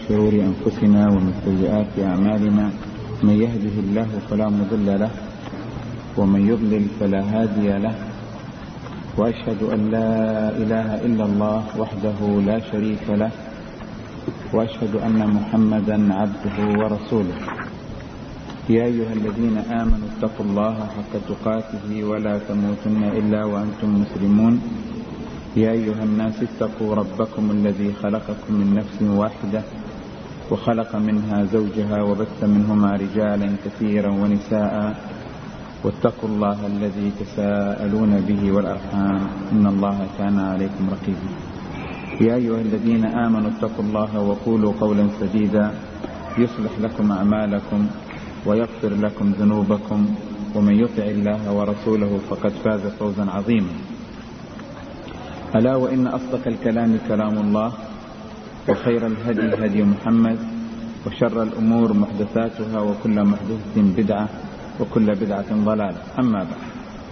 شرور أنفسنا ومن سيئات أعمالنا، من يهده الله فلا مضل له ومن يضلل فلا هادي له، وأشهد أن لا إله إلا الله وحده لا شريك له، وأشهد أن محمدا عبده ورسوله. يا أيها الذين آمنوا اتقوا الله حق تقاته ولا تموتن إلا وأنتم مسلمون. يا أيها الناس اتقوا ربكم الذي خلقكم من نفس واحدة وخلق منها زوجها وبث منهما رجالا كثيرا ونساء، واتقوا الله الذي تساءلون به والأرحام إن الله كان عليكم رقيبا. يا أيها الذين آمنوا اتقوا الله وقولوا قولا سديدا يصلح لكم أعمالكم ويغفر لكم ذنوبكم، ومن يطع الله ورسوله فقد فاز فوزا عظيما. ألا وإن أصدق الكلام كلام الله، وخير الهدي هدي محمد، وشر الأمور محدثاتها، وكل محدثة بدعة، وكل بدعة ضلالة. أما بعد،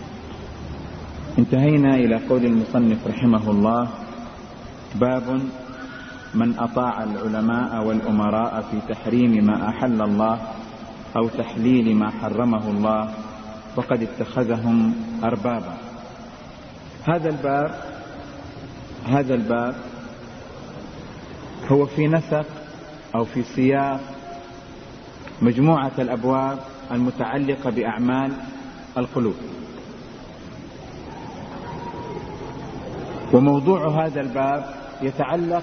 انتهينا إلى قول المصنف رحمه الله: باب من أطاع العلماء والأمراء في تحريم ما أحل الله أو تحليل ما حرمه الله فقد اتخذهم أربابا. هذا الباب هو في نسق أو في سياق مجموعة الأبواب المتعلقة بأعمال القلوب. وموضوع هذا الباب يتعلق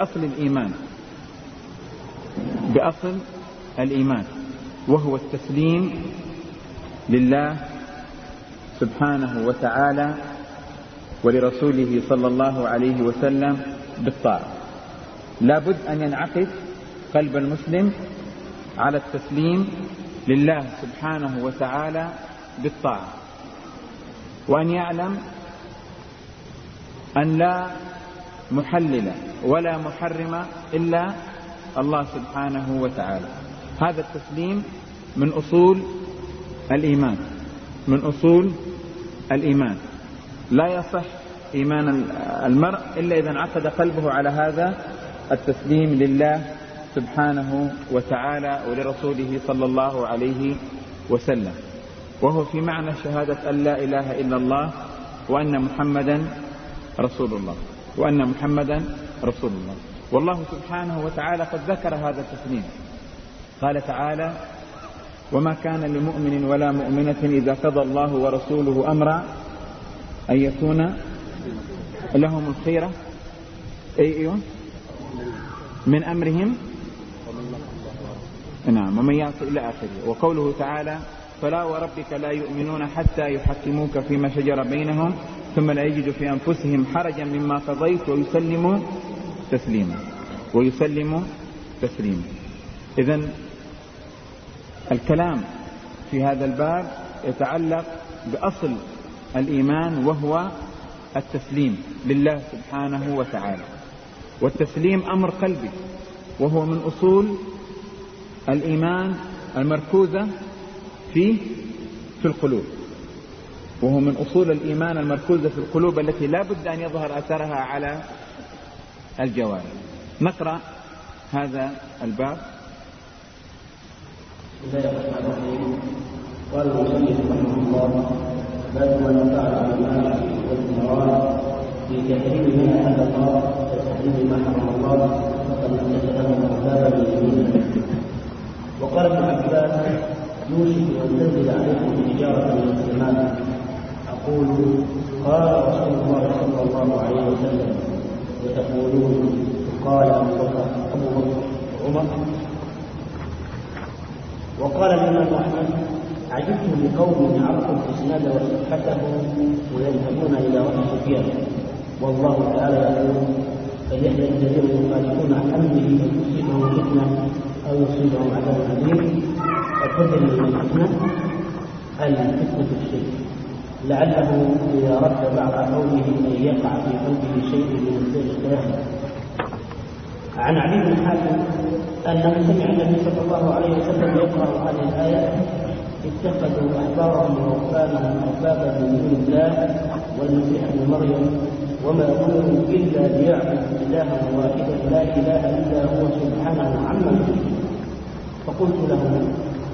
بأصل الإيمان، وهو التسليم لله سبحانه وتعالى ولرسوله صلى الله عليه وسلم بالطاعة. لا بد أن ينعقد قلب المسلم على التسليم لله سبحانه وتعالى بالطاعة، وأن يعلم أن لا محلل ولا محرم إلا الله سبحانه وتعالى. هذا التسليم من أصول الإيمان. لا يصح إيمان المرء إلا إذا انعقد قلبه على هذا التسليم لله سبحانه وتعالى ولرسوله صلى الله عليه وسلم، وهو في معنى شهادة أن لا إله إلا الله وأن محمدا رسول الله. والله سبحانه وتعالى قد ذكر هذا التسليم. قال تعالى: وما كان لمؤمن ولا مؤمنة إذا قضى الله ورسوله أمرا أن يكون لهم الخيرة من أمرهم، نعم، ومن يعص إلى آخره. وقوله تعالى: فلا وربك لا يؤمنون حتى يحكموك فيما شجر بينهم ثم لا يجدوا في أنفسهم حرجا مما قضيت ويسلموا تسليما. إذن الكلام في هذا الباب يتعلق بأصل الإيمان، وهو التسليم لله سبحانه وتعالى. والتسليم أمر قلبي، وهو من أصول الإيمان المركوزة في القلوب، التي لا بد أن يظهر أثرها على الجوارح. نقرأ هذا الباب. بسم الله الرحمن الرحيم. قال المصنف رحمه الله: باب من أطاع العلماء والأمراء في تحريم ما أحل الله وتحريم ما حرم الله فقد اتخذهم أربابا لدينه. وقال ابن عباس: يوشك أن تنزل عليكم حجارة من السماء. أقول: قال رسول الله صلى الله عليه وسلم. وتقولون: قال أبو بكر وعمر. وقال الإمام أحمد: عجبت لقوم عرفوا الإسناد وصحته ويذهبون إلى رأي سفيان، والله تعالى يقول: فليحذر الذين يخالفون عن أمره أن تصيبهم فتنة أو يصيبهم عذاب أليم. فتدري من الفتنة الفتنة الشرك، لعله إذا رد بعض قوله أن يقع في قلبه شيء من الزيغ. عن علي بن حاتم أنه سمع النبي صلى الله عليه وسلم يقرأ هذه الآية: اتخذوا أحبارهم ورهبانهم أربابا من دون الله والمسيح ابن مريم وما أمروا إلا ليعبدوا إلها واحدا لا إله إلا هو سبحانه فقلت له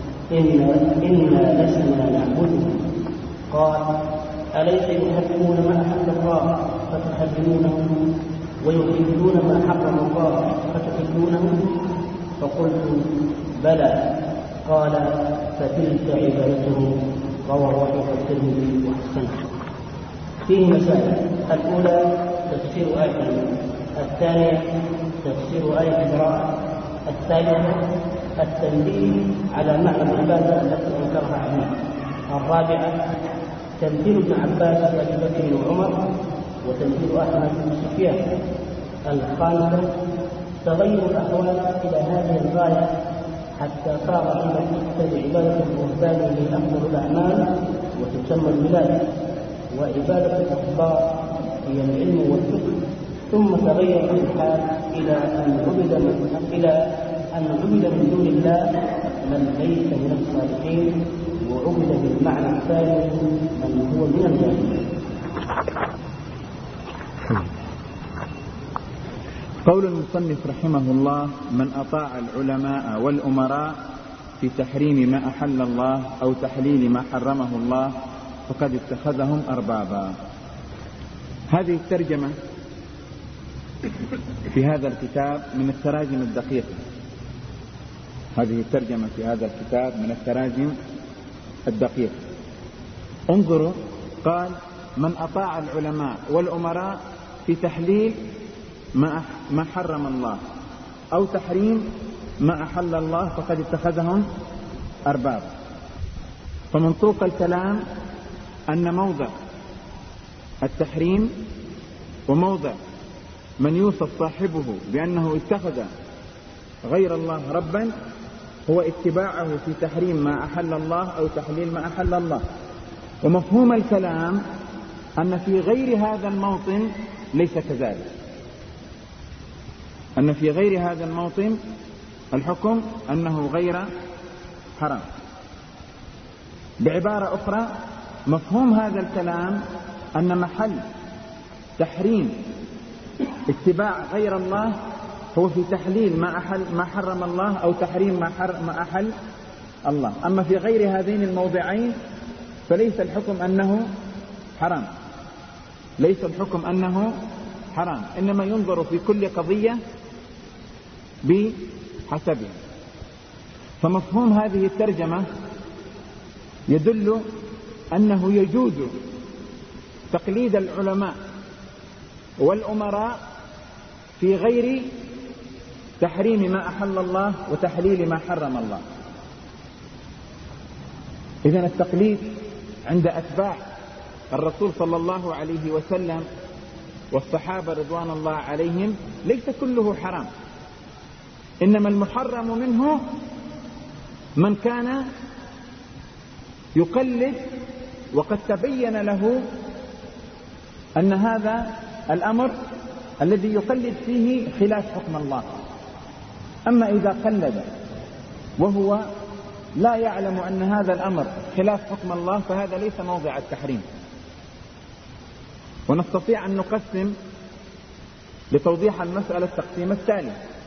إنا لسنا نعبده. قال أليس يحرمون ما أحل الله فتحرمونه ويحلون ما حرم الله فتحلونه؟ فقلت بلى. قال فتلك عبادته. رواه أحمد والترمذي وحسنه. فيه مسائل: الأولى تفسير آية، الثانية تفسير آية البراءة، الثالثة التنبيه على معنى العبادة التي أنكرها عليه، الرابعة تمثيل ابن عباس وأبي بكر وعمر وتمثيل أحمد وسفيان، الخامسة تغير الأحوال إلى هذه الغاية حتى صار عند تكتب عبادة الرهبان هي أفضل الأعمال وتسمى الولاية، وعبادة الأخبار هي العلم والفقه، ثم تغير الحال إلى أن عبد من دون الله من ليس من الصالحين، وعبد بالمعنى الثاني من هو من الجاهلين. قول المصنف رحمه الله: من أطاع العلماء والأمراء في تحريم ما أحل الله أو تحليل ما حرمه الله فقد اتخذهم أربابا. هذه الترجمة في هذا الكتاب من التراجم الدقيقة. هذه الترجمة في هذا الكتاب من التراجم الدقيقة. انظروا، قال: من أطاع العلماء والأمراء في تحليل ما حرم الله أو تحريم ما أحل الله فقد اتخذهم أرباب. فمنطوق الكلام أن موضع التحريم وموضع من يوصف صاحبه بأنه اتخذ غير الله ربا هو اتباعه في تحريم ما أحل الله أو تحليل ما أحل الله. ومفهوم الكلام أن في غير هذا الموطن ليس كذلك، أن في غير هذا الموطن الحكم أنه غير حرام. بعبارة أخرى، مفهوم هذا الكلام أن محل تحريم اتباع غير الله هو في تحليل ما حرم الله أو تحريم ما أحل الله. أما في غير هذين الموضعين فليس الحكم أنه حرام، ليس الحكم أنه حرام، إنما ينظر في كل قضية بحسبها. فمفهوم هذه الترجمة يدل أنه يجوز تقليد العلماء والأمراء في غير تحريم ما أحل الله وتحليل ما حرم الله. إذن التقليد عند أتباع الرسول صلى الله عليه وسلم والصحابة رضوان الله عليهم ليس كله حرام، إنما المحرم منه من كان يقلد وقد تبين له أن هذا الأمر الذي يقلد فيه خلاف حكم الله. أما إذا قلد وهو لا يعلم أن هذا الأمر خلاف حكم الله فهذا ليس موضع التحريم. ونستطيع أن نقسم لتوضيح المسألة التقسيم التالي،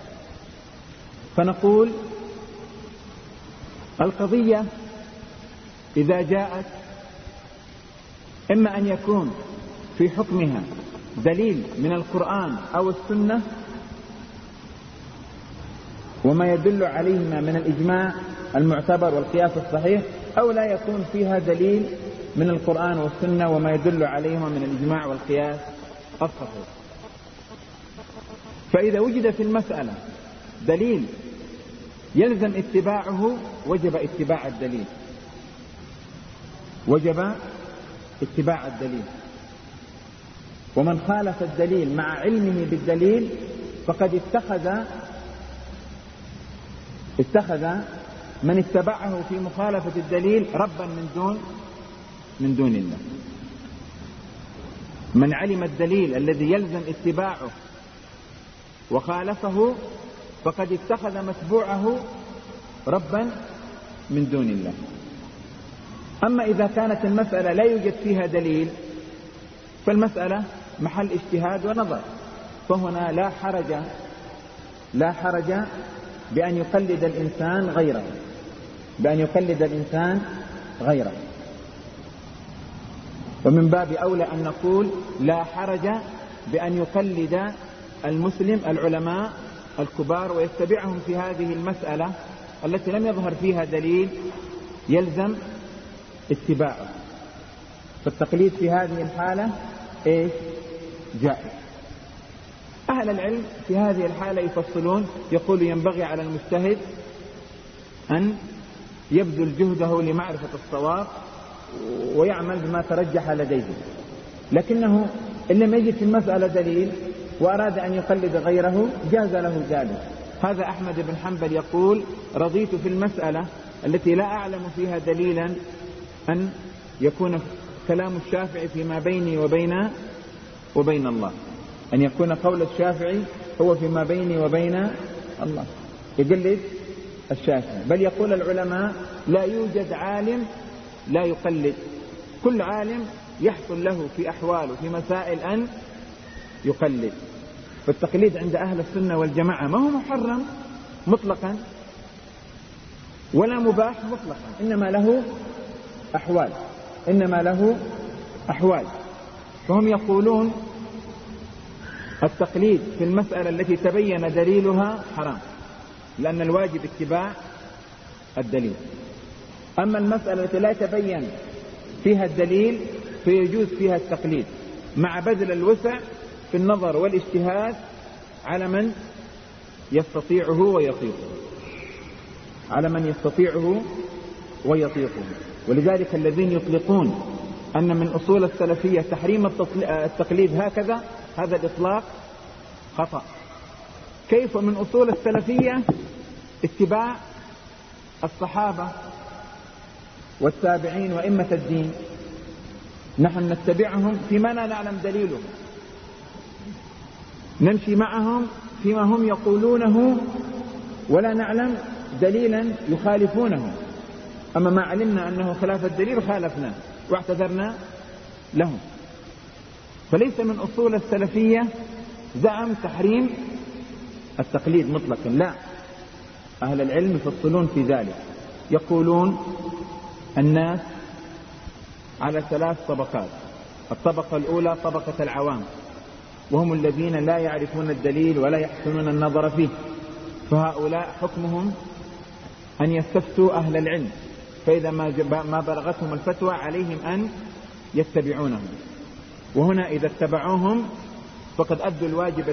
فنقول: القضية إذا جاءت إما أن يكون في حكمها دليل من القرآن أو السنة وما يدل عليهما من الإجماع المعتبر والقياس الصحيح، أو لا يكون فيها دليل من القرآن والسنة وما يدل عليهما من الإجماع والقياس الصحيح. فإذا وجد في المسألة دليل يلزم اتباعه وجب اتباع الدليل، وجب اتباع الدليل. ومن خالف الدليل مع علمه بالدليل فقد اتخذ من اتبعه في مخالفة الدليل ربا من دون الله. من علم الدليل الذي يلزم اتباعه وخالفه فقد اتخذ متبوعه ربا من دون الله. أما إذا كانت المسألة لا يوجد فيها دليل فالمسألة محل اجتهاد ونظر، فهنا لا حرج بأن يقلد الإنسان غيره، بأن يقلد الإنسان غيره. ومن باب أولى أن نقول لا حرج بأن يقلد المسلم العلماء الكبار ويتبعهم في هذه المسألة التي لم يظهر فيها دليل يلزم اتباعه. فالتقليد في هذه الحالة إيش؟ جائز. أهل العلم في هذه الحالة يفصلون، يقول ينبغي على المجتهد أن يبذل جهده لمعرفة الصواب ويعمل بما ترجح لديه، لكنه إن لم يجد في المسألة دليل وأراد أن يقلد غيره جاز له ذلك. هذا أحمد بن حنبل يقول رضيت في المسألة التي لا أعلم فيها دليلا أن يكون كلام الشافعي فيما بيني وبين الله، أن يكون قول الشافعي هو فيما بيني وبين الله، يقلد الشافعي. بل يقول العلماء لا يوجد عالم لا يقلد، كل عالم يحصل له في أحواله في مسائل أن يقلد. فالتقليد عند أهل السنة والجماعة ما هو محرم مطلقا ولا مباح مطلقا، إنما له أحوال. فهم يقولون التقليد في المسألة التي تبين دليلها حرام، لأن الواجب اتباع الدليل. أما المسألة التي لا يتبين فيها الدليل فيجوز فيها التقليد مع بذل الوسع في النظر والاجتهاد على من يستطيعه ويطيقه. ولذلك الذين يطلقون أن من أصول السلفية تحريم التقليد هكذا، هذا الإطلاق خطأ. كيف من أصول السلفية اتباع الصحابة والتابعين وإمة الدين؟ نحن نتبعهم فيما لا نعلم دليله، نمشي معهم فيما هم يقولونه ولا نعلم دليلا يخالفونه. أما ما علمنا أنه خلاف الدليل خالفنا واعتذرنا لهم. فليس من أصول السلفية زعم تحريم التقليد مطلقا، لا، أهل العلم يفصلون في ذلك. يقولون الناس على 3 طبقات. الطبقة الأولى طبقة العوام، وهم الذين لا يعرفون الدليل ولا يحسنون النظر فيه، فهؤلاء حكمهم أن يستفتوا أهل العلم، فإذا ما بلغتهم الفتوى عليهم أن يتبعونهم. وهنا إذا اتبعوهم فقد أدوا الواجب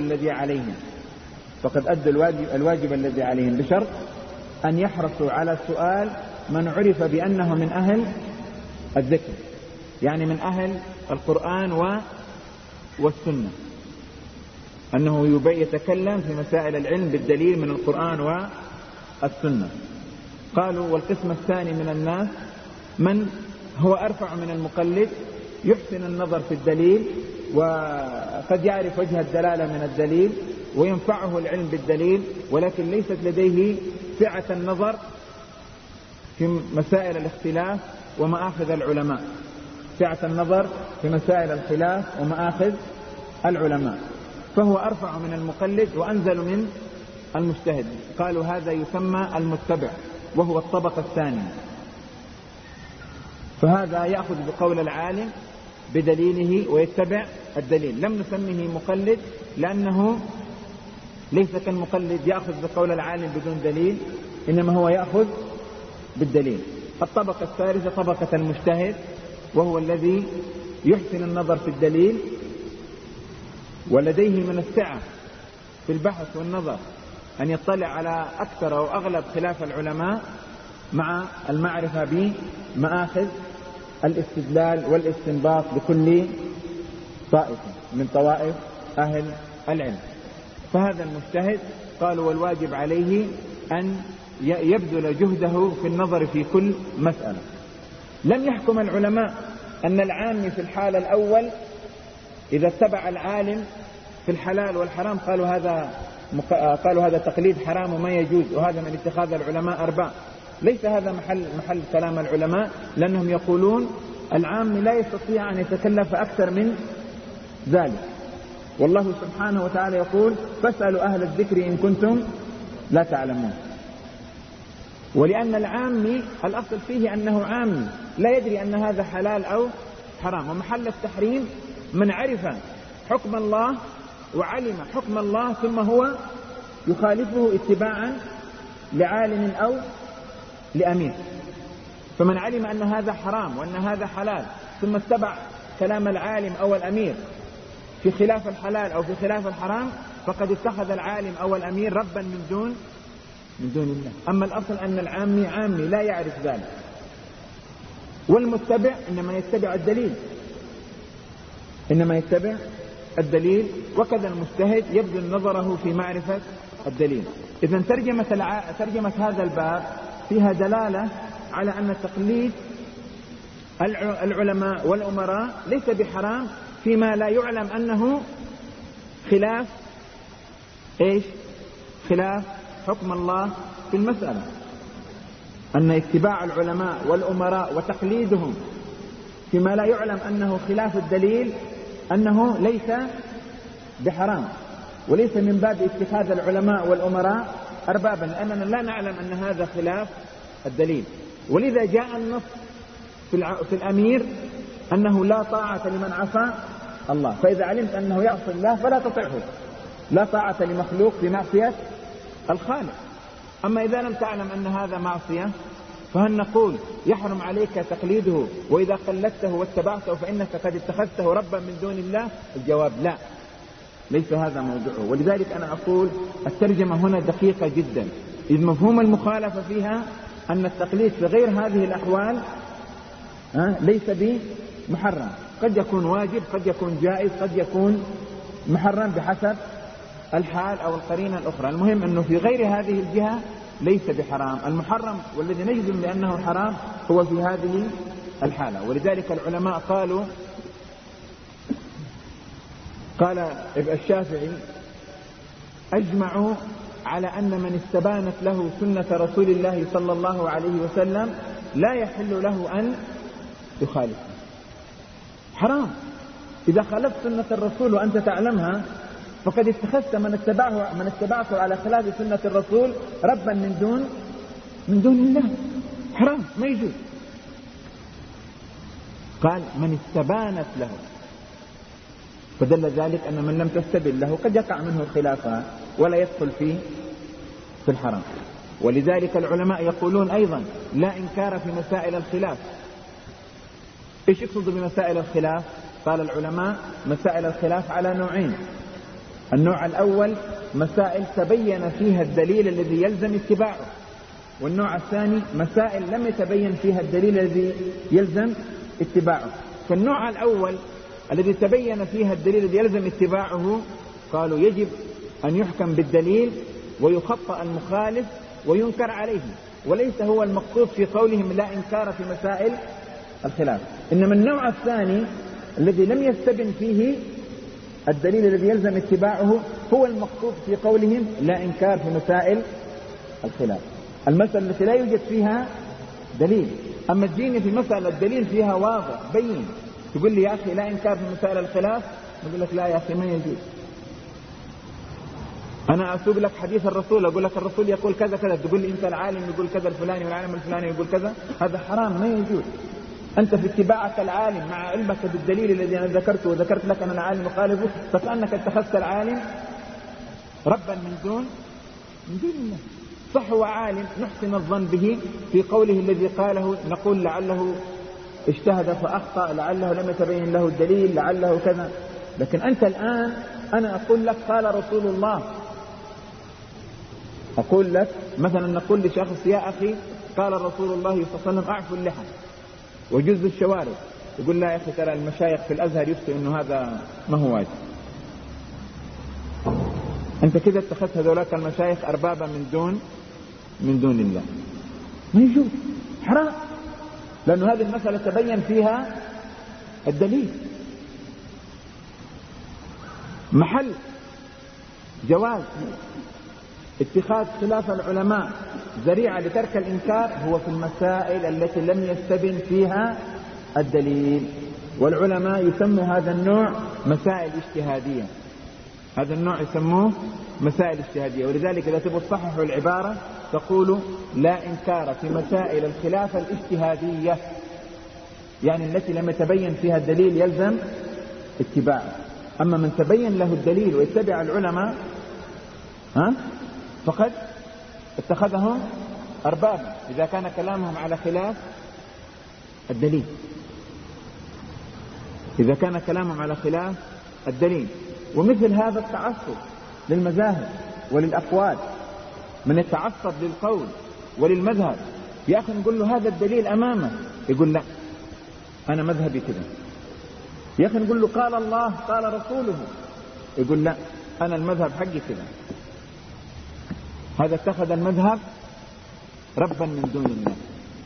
الذي عليهم، بشرط أن يحرصوا على سؤال من عرف بأنه من أهل الذكر، يعني من أهل القرآن والسنة، أنه يتكلم في مسائل العلم بالدليل من القرآن والسنة. قالوا والقسم الثاني من الناس من هو أرفع من المقلد، يحسن النظر في الدليل وقد يعرف وجه الدلالة من الدليل وينفعه العلم بالدليل، ولكن ليست لديه سعة النظر في مسائل الاختلاف ومآخذ العلماء، فهو أرفع من المقلد وأنزل من المجتهد. قالوا هذا يسمى المتبع، وهو الطبقة الثانية. فهذا يأخذ بقول العالم بدليله ويتبع الدليل. لم نسميه مقلد لأنه ليس كالمقلد يأخذ بقول العالم بدون دليل، إنما هو يأخذ بالدليل. الطبقة الثالثة طبقة المجتهد، وهو الذي يحسن النظر في الدليل ولديه من السعة في البحث والنظر أن يطلع على أكثر أو أغلب خلاف العلماء مع المعرفة بمآخذ الاستدلال والاستنباط لكل طائفة من طوائف أهل العلم. فهذا المجتهد قالوا والواجب عليه أن يبذل جهده في النظر في كل مسألة. لم يحكم العلماء أن العام في الحالة الأول إذا اتبع العالم في الحلال والحرام قالوا هذا تقليد حرام وما يجوز، وهذا من اتخاذ العلماء أرباب. ليس هذا محل كلام العلماء، لأنهم يقولون العام لا يستطيع أن يتكلف أكثر من ذلك، والله سبحانه وتعالى يقول فاسألوا أهل الذكر إن كنتم لا تعلمون. ولأن العامي الأصل فيه أنه عامي لا يدري أن هذا حلال أو حرام. ومحل التحريم من عرف حكم الله وعلم حكم الله ثم هو يخالفه اتباعا لعالم أو لأمير. فمن علم أن هذا حرام وأن هذا حلال ثم اتبع كلام العالم أو الأمير في خلاف الحلال أو في خلاف الحرام فقد اتخذ العالم أو الأمير ربا من دون الله. أما الأصل أن العامي عامي لا يعرف ذلك، والمتبع إنما يتبع الدليل، وكذا المجتهد يبذل نظره في معرفة الدليل. إذن ترجمة هذا الباب فيها دلالة على أن تقليد العلماء والأمراء ليس بحرام فيما لا يعلم أنه خلاف حكم الله في المسألة. أن اتباع العلماء والأمراء وتقليدهم فيما لا يعلم أنه خلاف الدليل أنه ليس بحرام، وليس من باب اتخاذ العلماء والأمراء أربابا، لأننا لا نعلم أن هذا خلاف الدليل. ولذا جاء النص في الأمير أنه لا طاعة لمن عصى الله، فإذا علمت أنه يعصي الله فلا تطعه، لا طاعة لمخلوق في معصية الخالق. أما إذا لم تعلم أن هذا معصية فهل نقول يحرم عليك تقليده وإذا قلدته واتبعته فإنك قد اتخذته ربا من دون الله؟ الجواب لا، ليس هذا موضوعه. ولذلك أنا أقول الترجمة هنا دقيقة جدا، إذ مفهوم المخالفة فيها أن التقليد في غير هذه الأحوال ليس بمحرم، قد يكون واجب، قد يكون جائز، قد يكون محرم بحسب الحال أو القرينة الأخرى. المهم أنه في غير هذه الجهة ليس بحرام. المحرم والذي نجزم بأنه حرام هو في هذه الحالة. ولذلك العلماء قال الشافعي أجمعوا على أن من استبانت له سنة رسول الله صلى الله عليه وسلم لا يحل له أن يخالف. حرام إذا خالفت سنة الرسول وأنت تعلمها فقد اتخذت من اتبعته على خلاف سنة الرسول ربا من دون الله. حرام، ما يجوز. قال من استبانت له، فدل ذلك أن من لم تستبن له قد يقع منه خلافها ولا يدخل في الحرام. ولذلك العلماء يقولون أيضا لا إنكار في مسائل الخلاف. إيش يقصد بمسائل الخلاف؟ قال العلماء مسائل الخلاف على نوعين. النوع الأول مسائل تبين فيها الدليل الذي يلزم اتباعه، والنوع الثاني مسائل لم يتبين فيها الدليل الذي يلزم اتباعه. فالنوع الأول الذي تبين فيها الدليل الذي يلزم اتباعه قالوا يجب أن يحكم بالدليل ويخطأ المخالف وينكر عليه، وليس هو المقصود في قولهم لا إنكار في مسائل الخلاف. إنما النوع الثاني الذي لم يستبن فيه الدليل الذي يلزم اتباعه هو المقصود في قولهم لا إنكار في مسائل الخلاف، المسألة التي لا يوجد فيها دليل. أما تجيني في مسألة الدليل فيها واضح بين تقول لي يا أخي لا إنكار في مسائل الخلاف، نقول لك لا يا أخي ما يجوز. أنا أسوق لك حديث الرسول أقول لك الرسول يقول كذا كذا، تقول لي أنت العالم يقول كذا الفلاني والعالم الفلاني يقول كذا، هذا حرام ما يجوز. أنت في اتباعك العالم مع علمك بالدليل الذي أنا ذكرته وذكرت لك أن العالم مخالفه فكأنك اتخذت العالم ربا من دون الله. صح هو عالم نحسن الظن به في قوله الذي قاله، نقول لعله اجتهد فأخطأ، لعله لم يتبين له الدليل، لعله كذا. لكن أنت الآن أنا أقول لك قال رسول الله، أقول لك مثلا نقول لشخص يا أخي قال رسول الله صلى الله عليه وسلم أعفوا اللحى وجز الشوارب، يقول لا يا أخي ترى المشايخ في الأزهر يفتوا إنه هذا ما هو واجب. أنت كذا اتخذت هذولاك المشايخ أربابا من دون الله، ما يجوز، حرام، لأن هذه المسألة تبين فيها الدليل. محل جواز اتخاذ خلاف العلماء ذريعة لترك الإنكار هو في المسائل التي لم يستبن فيها الدليل، والعلماء يسموا هذا النوع مسائل اجتهادية. هذا النوع يسموه مسائل اجتهادية. ولذلك إذا تبغوا تصححوا العبارة تقولوا لا إنكار في مسائل الخلاف الاجتهادية، يعني التي لم يتبين فيها الدليل يلزم اتباعه. أما من تبين له الدليل ويتبع العلماء فقد اتخذهم أربابا إذا كان كلامهم على خلاف الدليل، إذا كان كلامهم على خلاف الدليل. ومثل هذا التعصب للمذاهب وللأقوال، من يتعصب للقول وللمذهب، يا أخي نقول له هذا الدليل أمامه، يقول لا أنا مذهبي كذا. يا أخي نقول له قال الله قال رسوله، يقول لا أنا المذهب حقي كذا. هذا اتخذ المذهب ربا من دون الله،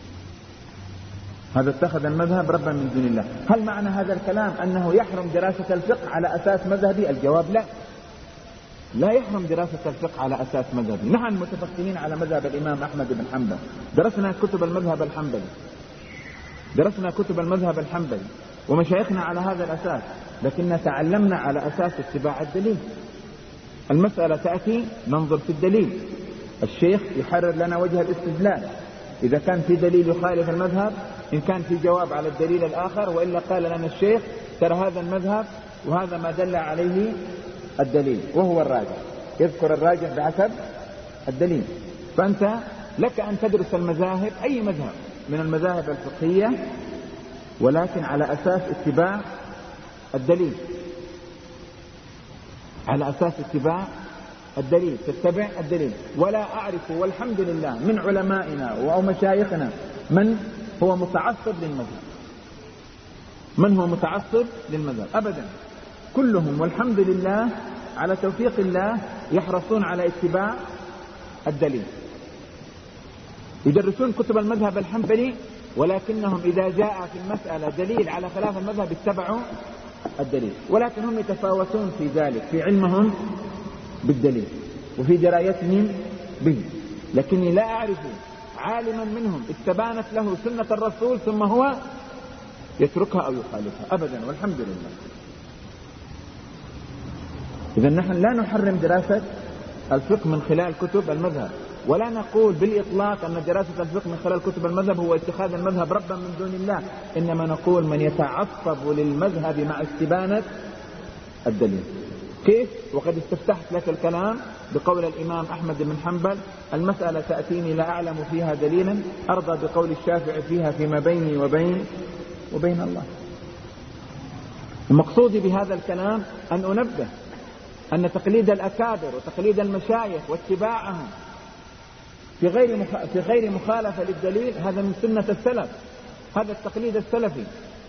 هذا اتخذ المذهب ربا من دون الله. هل معنى هذا الكلام أنه يحرم دراسة الفقه على أساس مذهبي؟ الجواب لا، لا يحرم دراسة الفقه على أساس مذهبي. نحن متفقهين على مذهب الإمام أحمد بن حنبل، درسنا كتب المذهب الحنبلي، درسنا كتب المذهب الحنبلي ومشايخنا على هذا الأساس، لكننا تعلمنا على أساس اتباع الدليل. المسألة تأتي ننظر في الدليل، الشيخ يحرر لنا وجه الاستدلال، إذا كان في دليل يخالف المذهب، إن كان في جواب على الدليل الآخر، وإلا قال لنا الشيخ ترى هذا المذهب وهذا ما دل عليه الدليل وهو الراجح، يذكر الراجح بحسب الدليل. فأنت لك أن تدرس المذاهب، أي مذهب من المذاهب الفقهية، ولكن على أساس اتباع الدليل، على أساس اتباع الدليل، تتبع الدليل. ولا أعرف والحمد لله من علمائنا أو مشايخنا من هو متعصب للمذهب، من هو متعصب للمذهب أبدا، كلهم والحمد لله على توفيق الله يحرصون على اتباع الدليل، يدرسون كتب المذهب الحنبلي، ولكنهم إذا جاء في المسألة دليل على خلاف المذهب اتبعوا الدليل. ولكن هم يتفاوتون في ذلك، في علمهم بالدليل وفي درايتهم به، لكني لا أعرف عالما منهم استبانت له سنة الرسول ثم هو يتركها أو يخالفها أبدا، والحمد لله. إذا نحن لا نحرم دراسة الفقه من خلال كتب المذهب، ولا نقول بالإطلاق أن دراسة الفقه من خلال كتب المذهب هو اتخاذ المذهب ربا من دون الله، إنما نقول من يتعصب للمذهب مع استبانة الدليل. كيف؟ وقد استفتحت لك الكلام بقول الإمام أحمد بن حنبل: المسألة تأتيني لا أعلم فيها دليلا أرضى بقول الشافعي فيها فيما بيني وبين الله. المقصود بهذا الكلام أن أنبه أن تقليد الأكابر وتقليد المشايخ واتباعهم في غير مخالفة للدليل هذا من سنة السلف، هذا التقليد السلفي،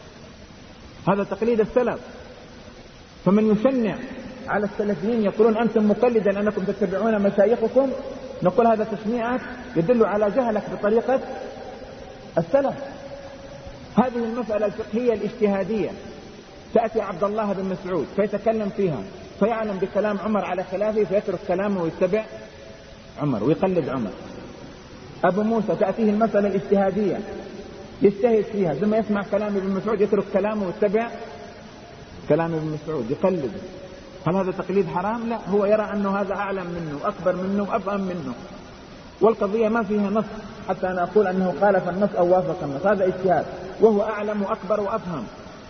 هذا تقليد السلف. فمن يشنع على السلفيين يقولون أنتم مقلدا لأنكم تتبعون مشايخكم، نقول هذا تشنيعك يدل على جهلك بطريقة السلف. هذه المسألة الفقهية الاجتهادية تأتي عبد الله بن مسعود فيتكلم فيها فيعلم بكلام عمر على خلافه فيترك كلامه ويتبع عمر ويقلد عمر. أبو موسى تأتيه المسألة الاجتهادية يجتهد فيها ثم يسمع كلام ابن مسعود يترك كلامه ويتبع كلام ابن مسعود يقلد. هل هذا تقليد حرام؟ لا، هو يرى أنه هذا أعلم منه أكبر منه أفهم منه، والقضية ما فيها نص حتى أنا أقول أنه خالف النص أو وافق النص، هذا اجتهاد، وهو أعلم وأكبر وأفهم،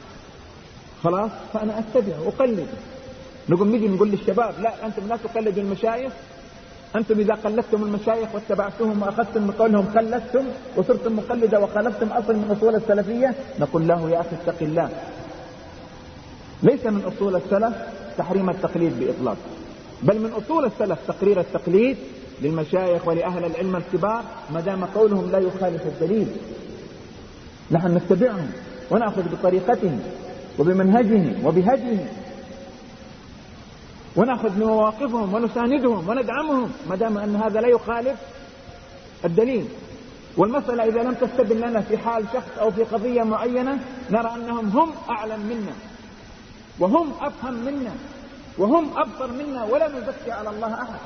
خلاص فأنا أتبع وأقلد. نقول للشباب لا، أنتم لا تقلدوا المشايخ، أنتم إذا قلدتم المشايخ واتبعتهم وأخذتم من قولهم قلدتم وصرتم مقلدة وخالفتم أصل من أصول السلفية. نقول له يا أخي اتق الله، ليس من أصول السلف تحريم التقليد بإطلاق، بل من أصول السلف تقرير التقليد للمشايخ ولأهل العلم الكبار ما دام قولهم لا يخالف الدليل. نحن نتبعهم ونأخذ بطريقتهم وبمنهجهم وبهديهم، ونأخذ بمواقفهم ونساندهم وندعمهم ما دام أن هذا لا يخالف الدليل. والمسألة إذا لم تستبن لنا في حال شخص أو في قضية معينة نرى أنهم هم أعلم منا وهم أفهم منا وهم أبصر منا، ولا نزكي على الله أحد،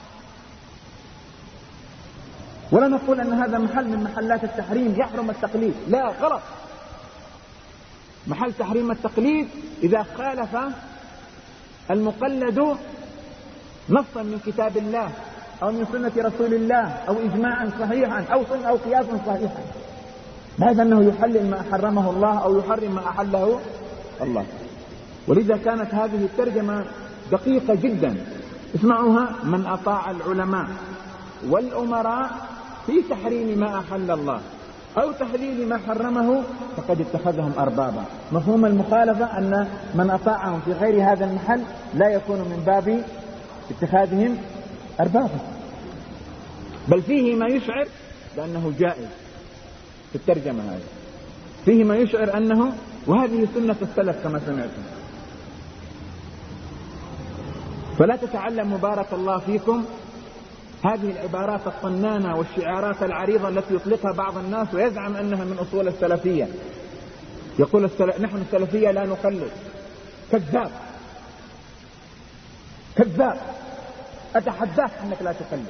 ولا نقول أن هذا محل من محلات التحريم يحرم التقليد، لا، غلط. محل تحريم التقليد إذا خالف المقلد نصا من كتاب الله أو من سنة رسول الله أو إجماعا صحيحا أو قياسا صحيحا، بحيث أنه يحلل ما حرمه الله أو يحرم ما أحله الله. ولذا كانت هذه الترجمة دقيقة جدا. اسمعوها: من أطاع العلماء والأمراء في تحريم ما أحل الله أو تحليل ما حرمه فقد اتخذهم أربابا. مفهوم المخالفة أن من أطاعهم في غير هذا المحل لا يكون من باب اتخاذهم أربابا، بل فيه ما يشعر بأنه جائز. في الترجمة هذه فيه ما يشعر أنه، وهذه سنة السلف كما سمعتم. فلا تتعلم بارك الله فيكم هذه العبارات الطنانة والشعارات العريضة التي يطلقها بعض الناس ويزعم أنها من أصول السلفية. يقول نحن السلفية لا نقلد. كذاب كذاب، أتحداك أنك لا تقلد.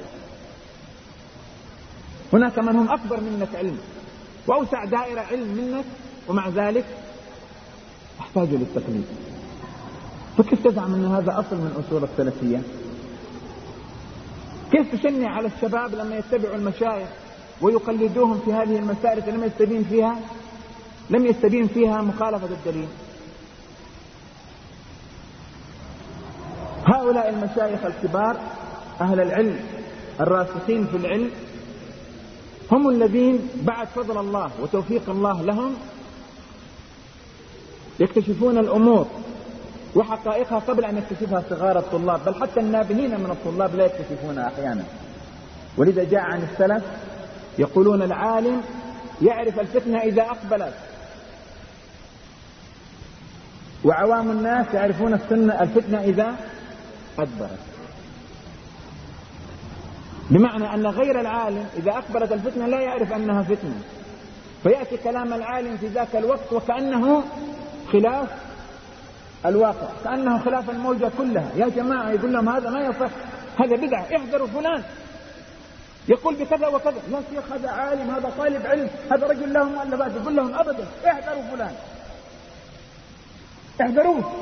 هناك من هم أكبر منك علم وأوسع دائرة علم منك، ومع ذلك احتاجوا للتقليد. فكيف تزعم أن هذا أصل من أصول السلفية؟ كيف تشنع على الشباب لما يتبعوا المشايخ ويقلدوهم في هذه المسائل التي لم يستبين فيها مخالفة الدليل؟ هؤلاء المشايخ الكبار أهل العلم الراسخين في العلم هم الذين بعد فضل الله وتوفيق الله لهم يكتشفون الأمور وحقائقها قبل أن يكتشفها صغار الطلاب، بل حتى النابهين من الطلاب لا يكتشفونها أحيانا. ولذا جاء عن السلف يقولون: العالم يعرف الفتنة إذا أقبلت، وعوام الناس يعرفون الفتنة إذا أدبرت. بمعنى أن غير العالم إذا أقبلت الفتنة لا يعرف أنها فتنة، فيأتي كلام العالم في ذاك الوقت وكأنه خلاف الواقع، كأنه خلاف الموجة كلها. يا جماعة، يقول لهم هذا ما يصح، هذا بدعة، احذروا فلان يقول بكذا وكذا. يا شيخ هذا عالم، هذا طالب علم، هذا رجل له مؤلفات. يقول لهم أبدا، احذروا فلان، احذروه.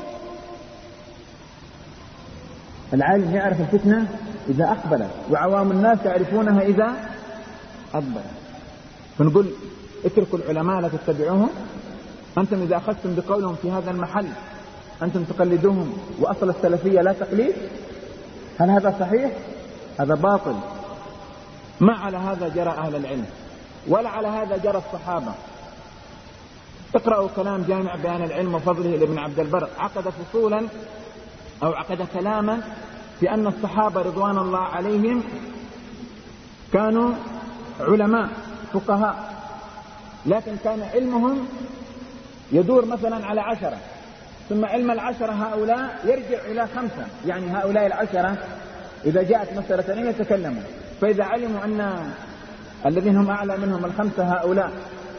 العالم يعرف الفتنة إذا أقبلت، وعوام الناس يعرفونها إذا أدبرت. فنقول اتركوا العلماء لا تتبعوهم. أنتم إذا أخذتم بقولهم في هذا المحل أنتم تقلدوهم، وأصل السلفية لا تقليد. هل هذا صحيح؟ هذا باطل. ما على هذا جرى أهل العلم، ولا على هذا جرى الصحابة. اقرأوا كلام جامع بيان العلم وفضله لابن عبد البر، عقد فصولا أو عقد كلاما في أن الصحابة رضوان الله عليهم كانوا علماء فقهاء، لكن كان علمهم يدور مثلا على 10، ثم علم 10 هؤلاء يرجع إلى 5. يعني هؤلاء 10 إذا جاءت مسألة يتكلموا، فإذا علموا أن الذين هم أعلى منهم 5 هؤلاء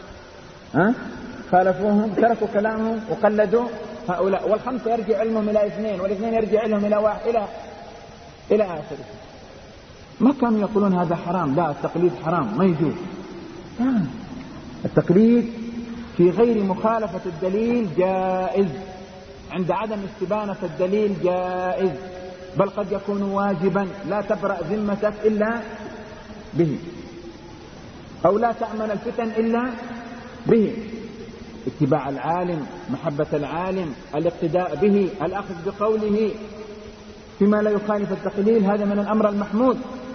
خالفوهم، تركوا كلامهم وقلدوا هؤلاء، والخمسة يرجع علمهم إلى 2، والاثنين يرجع علمهم إلى 1 إلى آخره. ما كانوا يقولون هذا حرام، لا، التقليد حرام ما يجوز. التقليد في غير مخالفة الدليل جائز، عند عدم استبانة الدليل جائز، بل قد يكون واجبا لا تبرأ ذمتك إلا به، أو لا تأمن الفتن إلا به. اتباع العالم، محبة العالم، الاقتداء به، الأخذ بقوله فيما لا يخالف التقليد، هذا من الأمر المحمود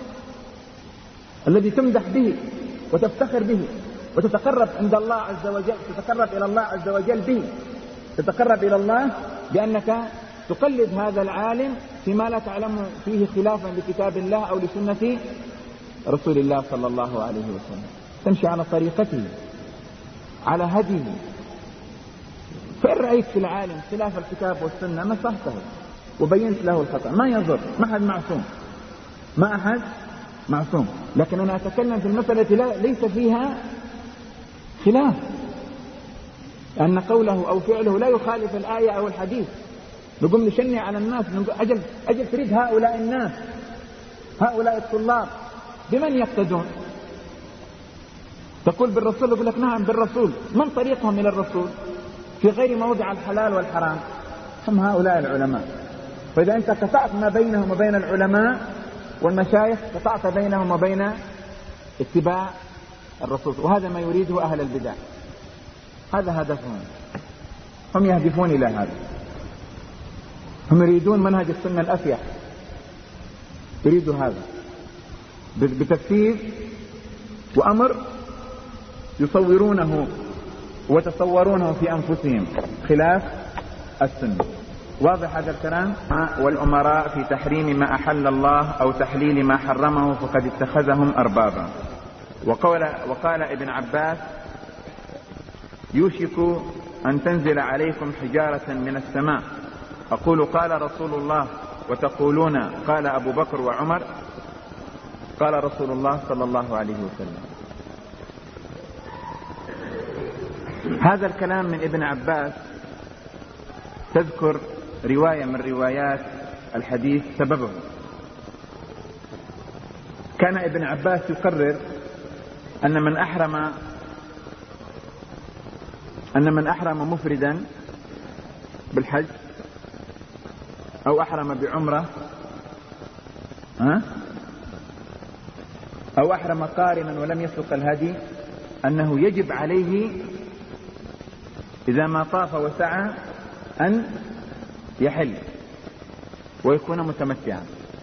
الذي تمدح به وتفتخر به وتتقرب عند الله عز وجل، تتقرب إلى الله عز وجل به، تتقرب إلى الله بأنك تقلد هذا العالم فيما لا تعلم فيه خلافا لكتاب الله أو لسنة رسول الله صلى الله عليه وسلم، تمشي على طريقته على هديه. فإن رأيت في العالم خلاف الكتاب والسنة نصحته وبينت له الخطأ، ما يضر، ما أحد معصوم، ما أحد معصوم. لكن أنا أتكلم في المسألة ليس فيها خلاف، أن قوله أو فعله لا يخالف الآية أو الحديث. نقوم نشنع على الناس، نقول أجل تريد هؤلاء الناس، هؤلاء الطلاب بمن يقتدون؟ تقول بالرسول، يقول لك نعم بالرسول. من طريقهم إلى الرسول في غير موضع الحلال والحرام؟ هم هؤلاء العلماء. فإذا أنت قطعت ما بينهم وبين العلماء والمشايخ قطعت بينهم وبين اتباع الرسول. وهذا ما يريده أهل البدع، هذا هدفهم، هم يهدفون إلى هذا، هم يريدون منهج السنة الأفيح، يريدوا هذا بتفسير وأمر يصورونه وتصورونه في أنفسهم خلاف السنة. واضح هذا الكلام؟ والأمراء في تحريم ما أحل الله أو تحليل ما حرمه فقد اتخذهم أربابا. وقال ابن عباس: يوشك أن تنزل عليكم حجارة من السماء، أقول قال رسول الله وتقولون قال أبو بكر وعمر، قال رسول الله صلى الله عليه وسلم. هذا الكلام من ابن عباس تذكر رواية من روايات الحديث سببه. كان ابن عباس يقرر أن من أحرم مفردا بالحج أو أحرم بعمرة أو أحرم قارنا ولم يسوق الهدي أنه يجب عليه إذا ما طاف وسعى أن يحل ويكون متمتعا.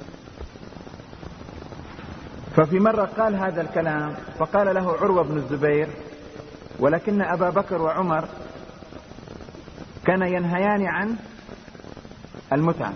ففي مرة قال هذا الكلام فقال له عروة بن الزبير: ولكن أبا بكر وعمر كان ينهيان عن المتعة.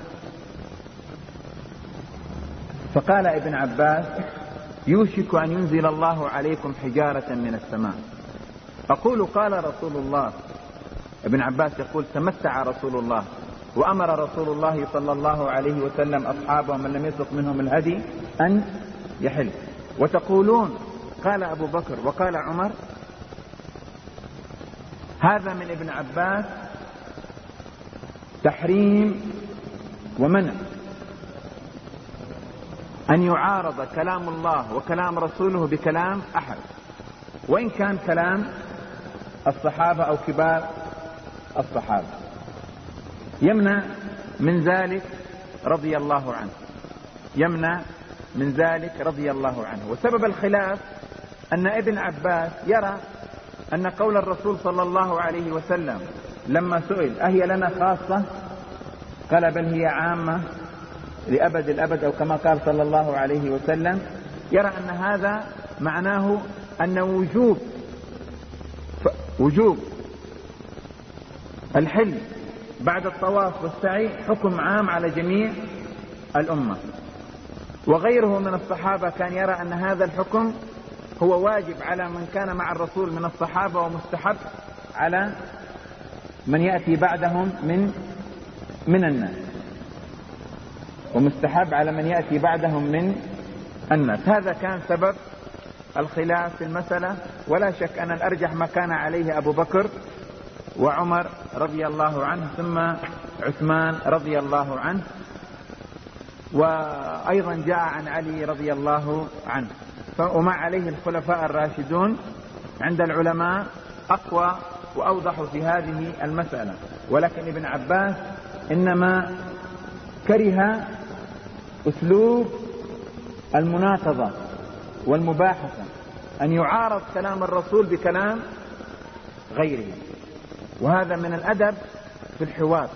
فقال ابن عباس: يوشك أن ينزل الله عليكم حجارة من السماء، أقول قال رسول الله. ابن عباس يقول: تمتع رسول الله وأمر رسول الله صلى الله عليه وسلم أصحابه من لم يسق منهم الهدي أن يحل، وتقولون قال أبو بكر وقال عمر. هذا من ابن عباس تحريم ومنع أن يعارض كلام الله وكلام رسوله بكلام أحد، وإن كان كلام الصحابة أو كبار الصحابة. يمنع من ذلك رضي الله عنه، يمنع من ذلك رضي الله عنه. وسبب الخلاف أن ابن عباس يرى أن قول الرسول صلى الله عليه وسلم لما سئل: أهي لنا خاصة؟ قال: بل هي عامة لأبد الأبد، أو كما قال صلى الله عليه وسلم. يرى أن هذا معناه أن وجوب الحل بعد الطواف والسعي حكم عام على جميع الأمة. وغيره من الصحابة كان يرى أن هذا الحكم هو واجب على من كان مع الرسول من الصحابة، ومستحب على من يأتي بعدهم من الناس، ومستحب على من يأتي بعدهم من الناس. هذا كان سبب الخلاف في المسألة. ولا شك أن الأرجح ما كان عليه أبو بكر وعمر رضي الله عنه، ثم عثمان رضي الله عنه، وأيضا جاء عن علي رضي الله عنه. وما عليه الخلفاء الراشدون عند العلماء أقوى وأوضح في هذه المسألة. ولكن ابن عباس إنما كره أسلوب المناقضة والمباحثة، أن يعارض كلام الرسول بكلام غيره، وهذا من الأدب في الحوار.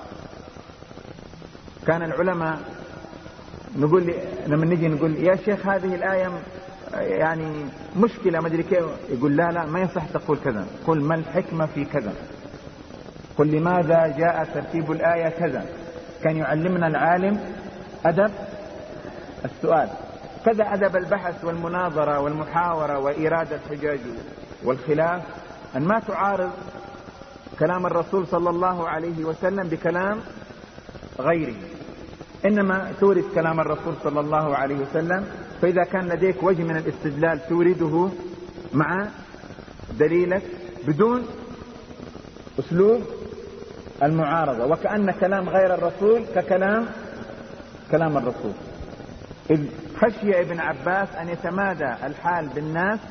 كان العلماء لما نجي نقول: يا شيخ هذه الآية يعني مشكلة ما أدري كيف، يقول: لا ما يصح تقول كذا، قل ما الحكمة في كذا، قل لماذا جاء ترتيب الآية كذا. كان يعلمنا العالم أدب السؤال، كذا أدب البحث والمناظرة والمحاورة وإيراد الحجج والخلاف، أن ما تعارض كلام الرسول صلى الله عليه وسلم بكلام غيره، إنما تورد كلام الرسول صلى الله عليه وسلم. فإذا كان لديك وجه من الاستدلال تورده مع دليلك بدون أسلوب المعارضة، وكأن كلام غير الرسول كلام الرسول. إذ خشي ابن عباس أن يتمادى الحال بالناس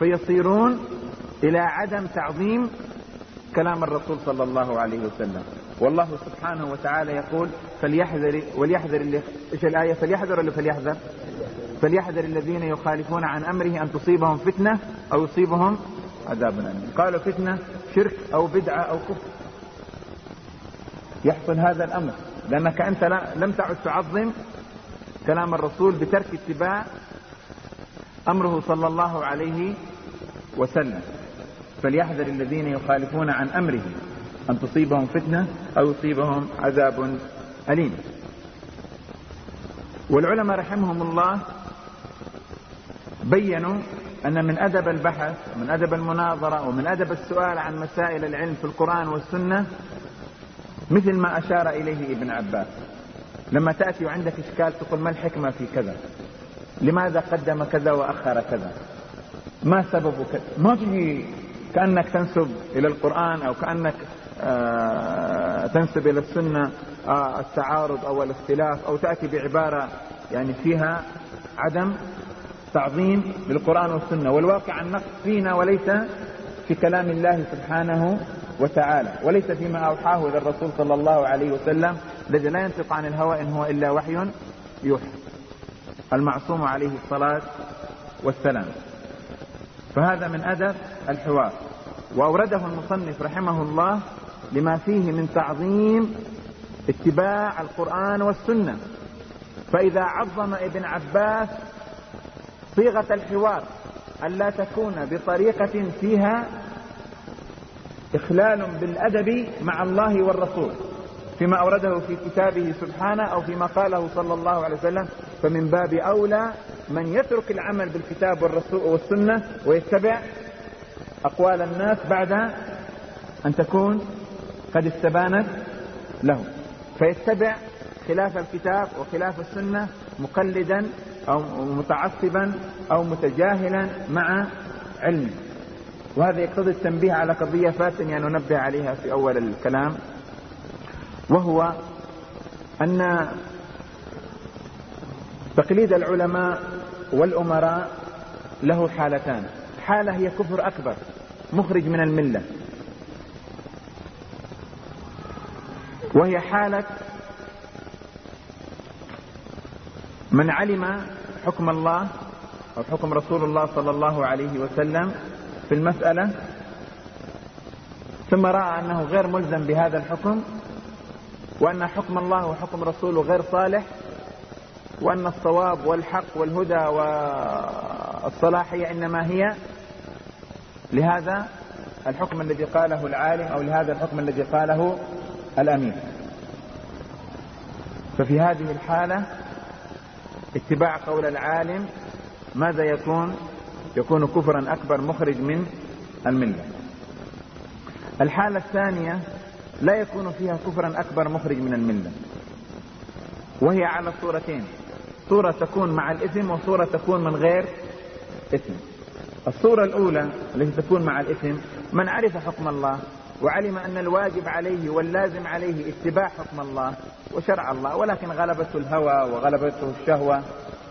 فيصيرون إلى عدم تعظيم كلام الرسول صلى الله عليه وسلم، والله سبحانه وتعالى يقول وليحذر اللي ايش الآية؟ فليحذر ولا فليحذر؟ فليحذر الذين يخالفون عن أمره أن تصيبهم فتنة أو يصيبهم عذاب أليم. قالوا فتنة شرك أو بدعة أو كفر، يحصل هذا الأمر لأنك أنت لم تعد تعظم كلام الرسول بترك اتباع أمره صلى الله عليه وسلم. فليحذر الذين يخالفون عن أمره أن تصيبهم فتنة أو يصيبهم عذاب أليم. والعلماء رحمهم الله بيّنوا أن من أدب البحث ومن أدب المناظرة ومن أدب السؤال عن مسائل العلم في القرآن والسنة مثل ما أشار إليه ابن عباس، لما تأتي وعندك إشكال تقول ما الحكمة في كذا، لماذا قدم كذا وأخر كذا، ما سبب كذا، ما تجي كأنك تنسب إلى القرآن أو كأنك تنسب إلى السنة التعارض أو الاختلاف، أو تأتي بعبارة يعني فيها عدم تعظيم للقرآن والسنة، والواقع النقص فينا وليس في كلام الله سبحانه وتعالى، وليس فيما أوحاه إلى الرسول صلى الله عليه وسلم الذي لا ينطق عن الهوى إن هو إلا وحي يوحى، المعصوم عليه الصلاة والسلام. فهذا من أدب الحوار، وأورده المصنف رحمه الله لما فيه من تعظيم اتباع القرآن والسنة. فإذا عظم ابن عباس صيغة الحوار ألا تكون بطريقة فيها إخلال بالأدب مع الله والرسول فيما أورده في كتابه سبحانه أو فيما قاله صلى الله عليه وسلم، فمن باب أولى من يترك العمل بالكتاب والرسول والسنة ويتبع أقوال الناس بعد أن تكون قد استبانت له، فيتبع خلاف الكتاب وخلاف السنة مقلدا أو متعصبا أو متجاهلا مع علمه. وهذا يقتضي التنبيه على قضية فاتني أن ننبه عليها في أول الكلام، وهو أن تقليد العلماء والأمراء له حالتان. حالة هي كفر أكبر مخرج من الملة، وهي حالة من علم حكم الله أو حكم رسول الله صلى الله عليه وسلم في المسألة ثم رأى أنه غير ملزم بهذا الحكم، وأن حكم الله وحكم رسوله غير صالح، وأن الصواب والحق والهدى والصلاحية إنما هي لهذا الحكم الذي قاله العالم أو لهذا الحكم الذي قاله الأمير. ففي هذه الحالة اتباع قول العالم ماذا يكون كفرا أكبر مخرج من الملة. الحالة الثانية لا يكون فيها كفرا أكبر مخرج من الملة، وهي على صورتين: صورة تكون مع الإثم وصورة تكون من غير إثم. الصورة الأولى التي تكون مع الإثم من عرف حكم الله وعلم أن الواجب عليه واللازم عليه اتباع حكم الله وشرع الله، ولكن غلبته الهوى وغلبته الشهوة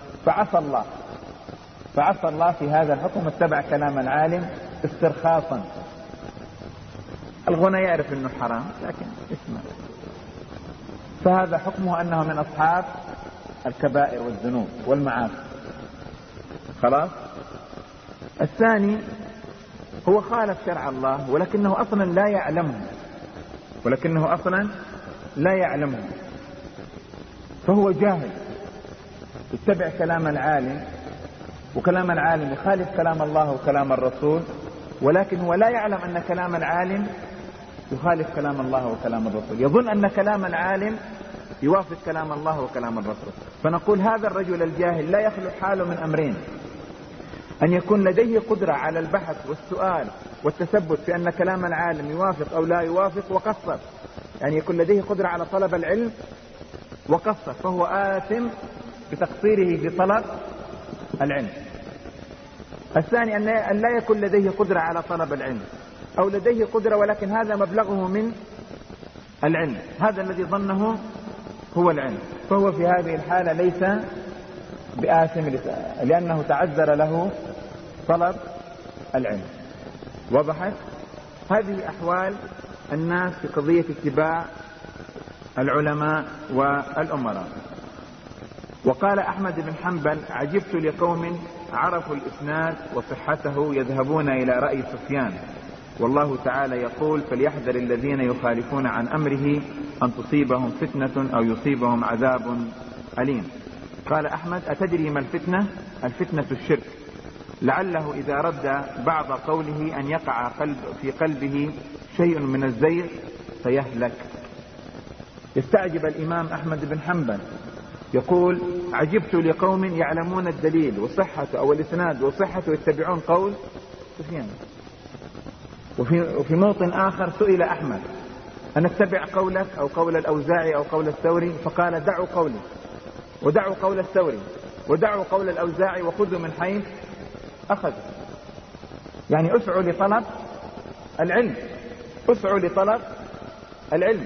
فعصى الله في هذا الحكم واتبع كلام العالم استرخاصا. الغنى يعرف انه حرام لكن اسمه، فهذا حكمه انه من اصحاب الكبائر والذنوب والمعاصي. خلاص. الثاني هو خالف شرع الله ولكنه اصلا لا يعلمه، فهو جاهل يتبع كلام العالم، وكلام العالم يخالف كلام الله وكلام الرسول، ولكن هو لا يعلم أن كلام العالم يخالف كلام الله وكلام الرسول، يظن أن كلام العالم يوافق كلام الله وكلام الرسول. فنقول هذا الرجل الجاهل لا يخلو حاله من أمرين: أن يكون لديه قدرة على البحث والسؤال والتثبت في أن كلام العالم يوافق أو لا يوافق وقصر، يعني يكون لديه قدرة على طلب العلم وقصر، فهو آثم بتقصيره في طلب العلم. الثاني أن لا يكون لديه قدرة على طلب العلم، أو لديه قدرة ولكن هذا مبلغه من العلم، هذا الذي ظنه هو العلم، فهو في هذه الحالة ليس بآثم لأنه تعذر له طلب العلم. وضحت؟ هذه أحوال الناس في قضية اتباع العلماء والأمراء. وقال أحمد بن حنبل: عجبت لقوم عرفوا الإسناد وصحته يذهبون إلى رأي سفيان، والله تعالى يقول: فليحذر الذين يخالفون عن أمره أن تصيبهم فتنة أو يصيبهم عذاب أليم. قال أحمد: أتدري ما الفتنة؟ الفتنة الشرك، لعله إذا رد بعض قوله أن يقع في قلبه شيء من الزيغ فيهلك. يستعجب الإمام أحمد بن حنبل يقول: عجبت لقوم يعلمون الدليل وصحته أو الإسناد وصحته يتبعون قول سفيان. وفي موطن آخر سئل أحمد: أن اتبع قولك أو قول الأوزاعي أو قول الثوري؟ فقال: دعوا قولي ودعوا قول الثوري ودعوا قول الأوزاعي وخذوا من حيث أخذوا. يعني اسعوا لطلب العلم، اسعوا لطلب العلم.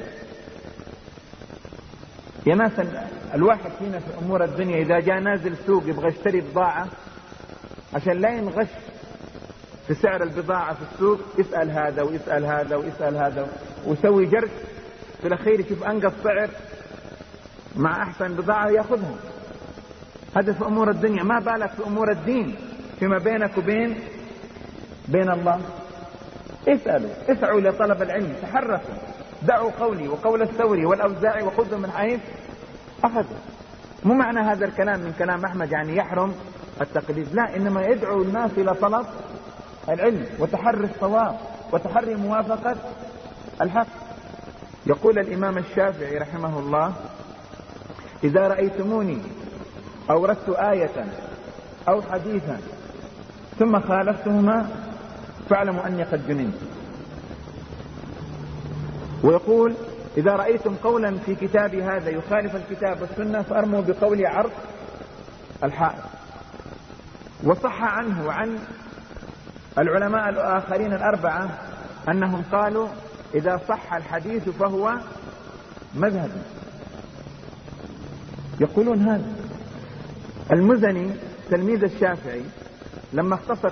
يا ناس، الواحد فينا في أمور الدنيا إذا جاء نازل سوق يبغى يشتري بضاعة، عشان لا ينغش في سعر البضاعة في السوق يسأل هذا ويسأل هذا ويسأل هذا ويسوي جرس، في الأخير يشوف أنقص سعر مع أحسن بضاعة يأخذها. هذا في أمور الدنيا، ما بالك في أمور الدين فيما بينك وبين الله. اسعوا لطلب العلم، تحركوا، دعوا قولي وقول الثوري والأوزاعي وخذوا من حيث أخذوا. مو معنى هذا الكلام من كلام أحمد يعني يحرم التقليد، لا، إنما يدعو الناس إلى طلب العلم وتحري الصواب وتحري موافقة الحق. يقول الإمام الشافعي رحمه الله: إذا رأيتموني أوردت آية أو حديثا ثم خالفتهما فاعلموا أني قد جننت. ويقول: إذا رأيتم قولا في كتابي هذا يخالف الكتاب والسنة فأرموا بقولي عرض الحائط. وصح عنه وعن العلماء الآخرين الأربعة أنهم قالوا: إذا صح الحديث فهو مذهب. يقولون هذا. المزني تلميذ الشافعي لما اختصر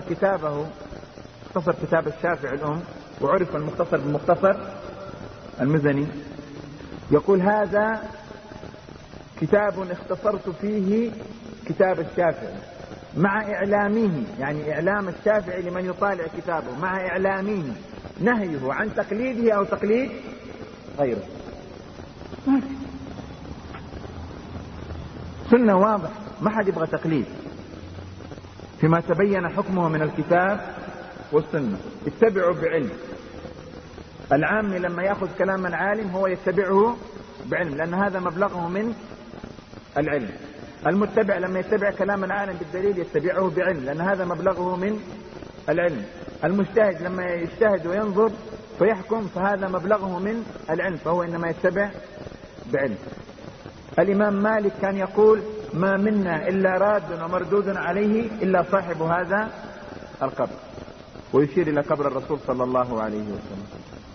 كتاب الشافعي الأم وعرف المختصر بالمختصر المزني، يقول: هذا كتاب اختصرت فيه كتاب الشافعي مع إعلامه، يعني إعلام الشافعي لمن يطالع كتابه، مع إعلامه نهيه عن تقليده أو تقليد غيره. سنة واضح، ما حد يبغى تقليد فيما تبين حكمه من الكتاب والسنة. اتبعوا بعلم. العام لما يأخذ كلام العالم هو يتبعه بعلم، لأن هذا مبلغه من العلم. المتبع لما يتبع كلام العالم بالدليل يتبعه بعلم، لأن هذا مبلغه من العلم. المجتهد لما يجتهد وينظر فيحكم فهذا مبلغه من العلم، فهو إنما يتبع بعلم. الإمام مالك كان يقول: ما منا إلا راد ومردود عليه إلا صاحب هذا القبر، ويشير إلى قبر الرسول صلى الله عليه وسلم.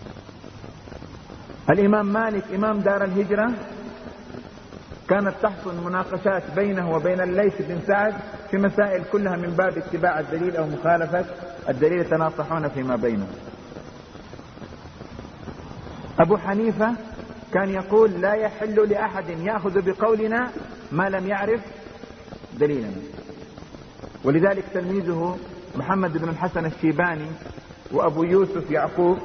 الإمام مالك إمام دار الهجرة كانت تحصل مناقشات بينه وبين الليث بن سعد في مسائل كلها من باب اتباع الدليل أو مخالفة الدليل، يتناصحون فيما بينهم. أبو حنيفة كان يقول: لا يحل لأحد يأخذ بقولنا ما لم يعرف دليلنا. ولذلك تلميذه محمد بن الحسن الشيباني وأبو يوسف يعقوب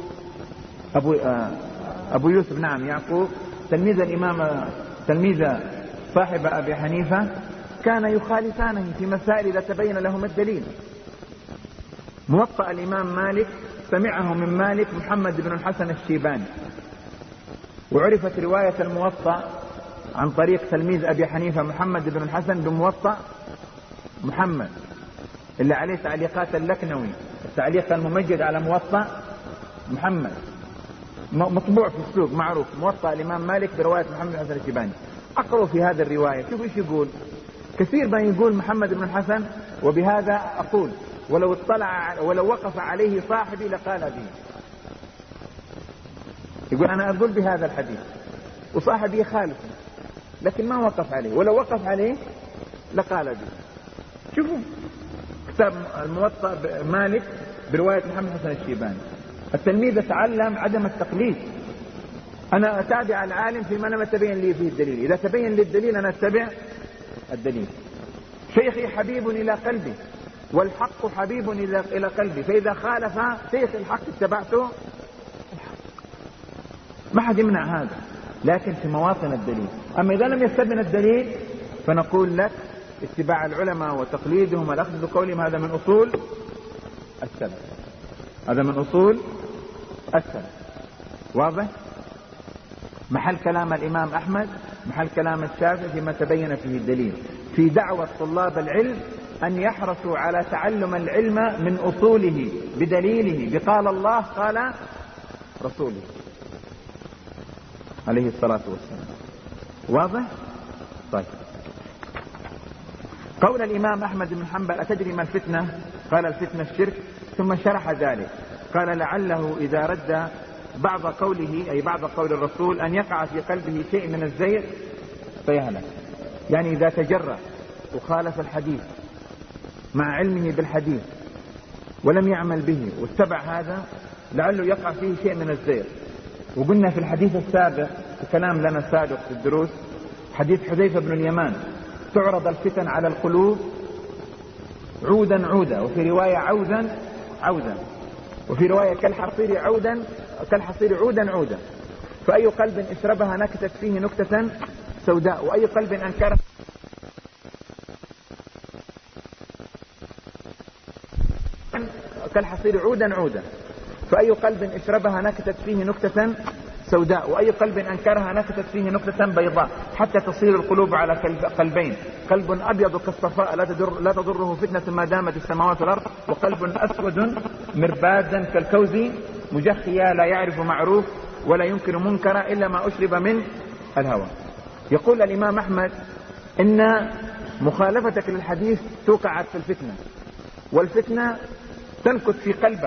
أبو يوسف يعقوب تلميذ صاحب أبي حنيفة كان يخالفانه في مسائل إذا تبين لهم الدليل. موطأ الإمام مالك سمعه من مالك محمد بن الحسن الشيباني، وعرفت رواية الموطأ عن طريق تلميذ أبي حنيفة محمد بن الحسن بموطأ محمد اللي عليه تعليقات اللكنوي، التعليق الممجد على موطأ محمد مطبوع في السوق معروف، موطأ الإمام مالك برواية محمد بن الحسن الشيباني. أقرأوا في هذا الرواية، شوفوا إيش يقول. كثير ما يقول محمد بن الحسن: وبهذا أقول ولو وقف عليه صاحبي لقال به. يقول: أنا أقول بهذا الحديث وصاحبي يخالف، لكن ما وقف عليه، ولو وقف عليه لقال به. شوفوا كتاب الموطأ مالك برواية محمد بن الحسن الشيباني. التلميذ تعلم عدم التقليد، أنا أتابع العالم فيما لم يتبين لي فيه الدليل. إذا تبين لي الدليل أنا أتبع الدليل. شيخي حبيب إلى قلبي والحق حبيب إلى قلبي، فإذا خالف شيخ الحق اتبعته الحق، ما حد يمنع هذا، لكن في مواطن الدليل. أما إذا لم يستبن الدليل فنقول لك اتباع العلماء وتقليدهم والأخذ بقولهم هذا من أصول السلف، هذا من أصول السلف. واضح؟ محل كلام الإمام أحمد، محل كلام الشافعي فيما تبين فيه الدليل، في دعوة طلاب العلم أن يحرصوا على تعلم العلم من أصوله بدليله، بقال الله قال رسوله عليه الصلاة والسلام. واضح؟ طيب. قول الإمام أحمد بن حنبل أتدري ما الفتنة؟ قال الفتنة الشرك، ثم شرح ذلك قال لعله إذا رد بعض قوله أي بعض قول الرسول أن يقع في قلبه شيء من الزيغ فيهلك. يعني إذا تجرأ وخالف الحديث مع علمه بالحديث ولم يعمل به واتبع هذا لعله يقع فيه شيء من الزيغ. وقلنا في الحديث السابق في كلام لنا سابق في الدروس حديث حذيفة بن اليمان تعرض الفتن على القلوب عودا عودا، وفي رواية عودا عودا، وفي رواية كالحصير عودا عودا، فأي قلب اشربها نكتت فيه نكتة سوداء، وأي قلب أنكرها كالحصير عودا عودا، فأي قلب اشربها نكتت فيه نكتة سوداء، وأي قلب أنكرها نكتت فيه نكتة بيضاء، حتى تصير القلوب على قلبين، قلب أبيض كالصفاء لا تضره فتنة ما دامت السماوات والأرض، وقلب أسود مربادا كالكوز مجخيا لا يعرف معروف ولا ينكر منكرا إلا ما أشرب من الهوى. يقول الإمام أحمد إن مخالفتك للحديث توقعت في الفتنة، والفتنة تنكت في قلبك،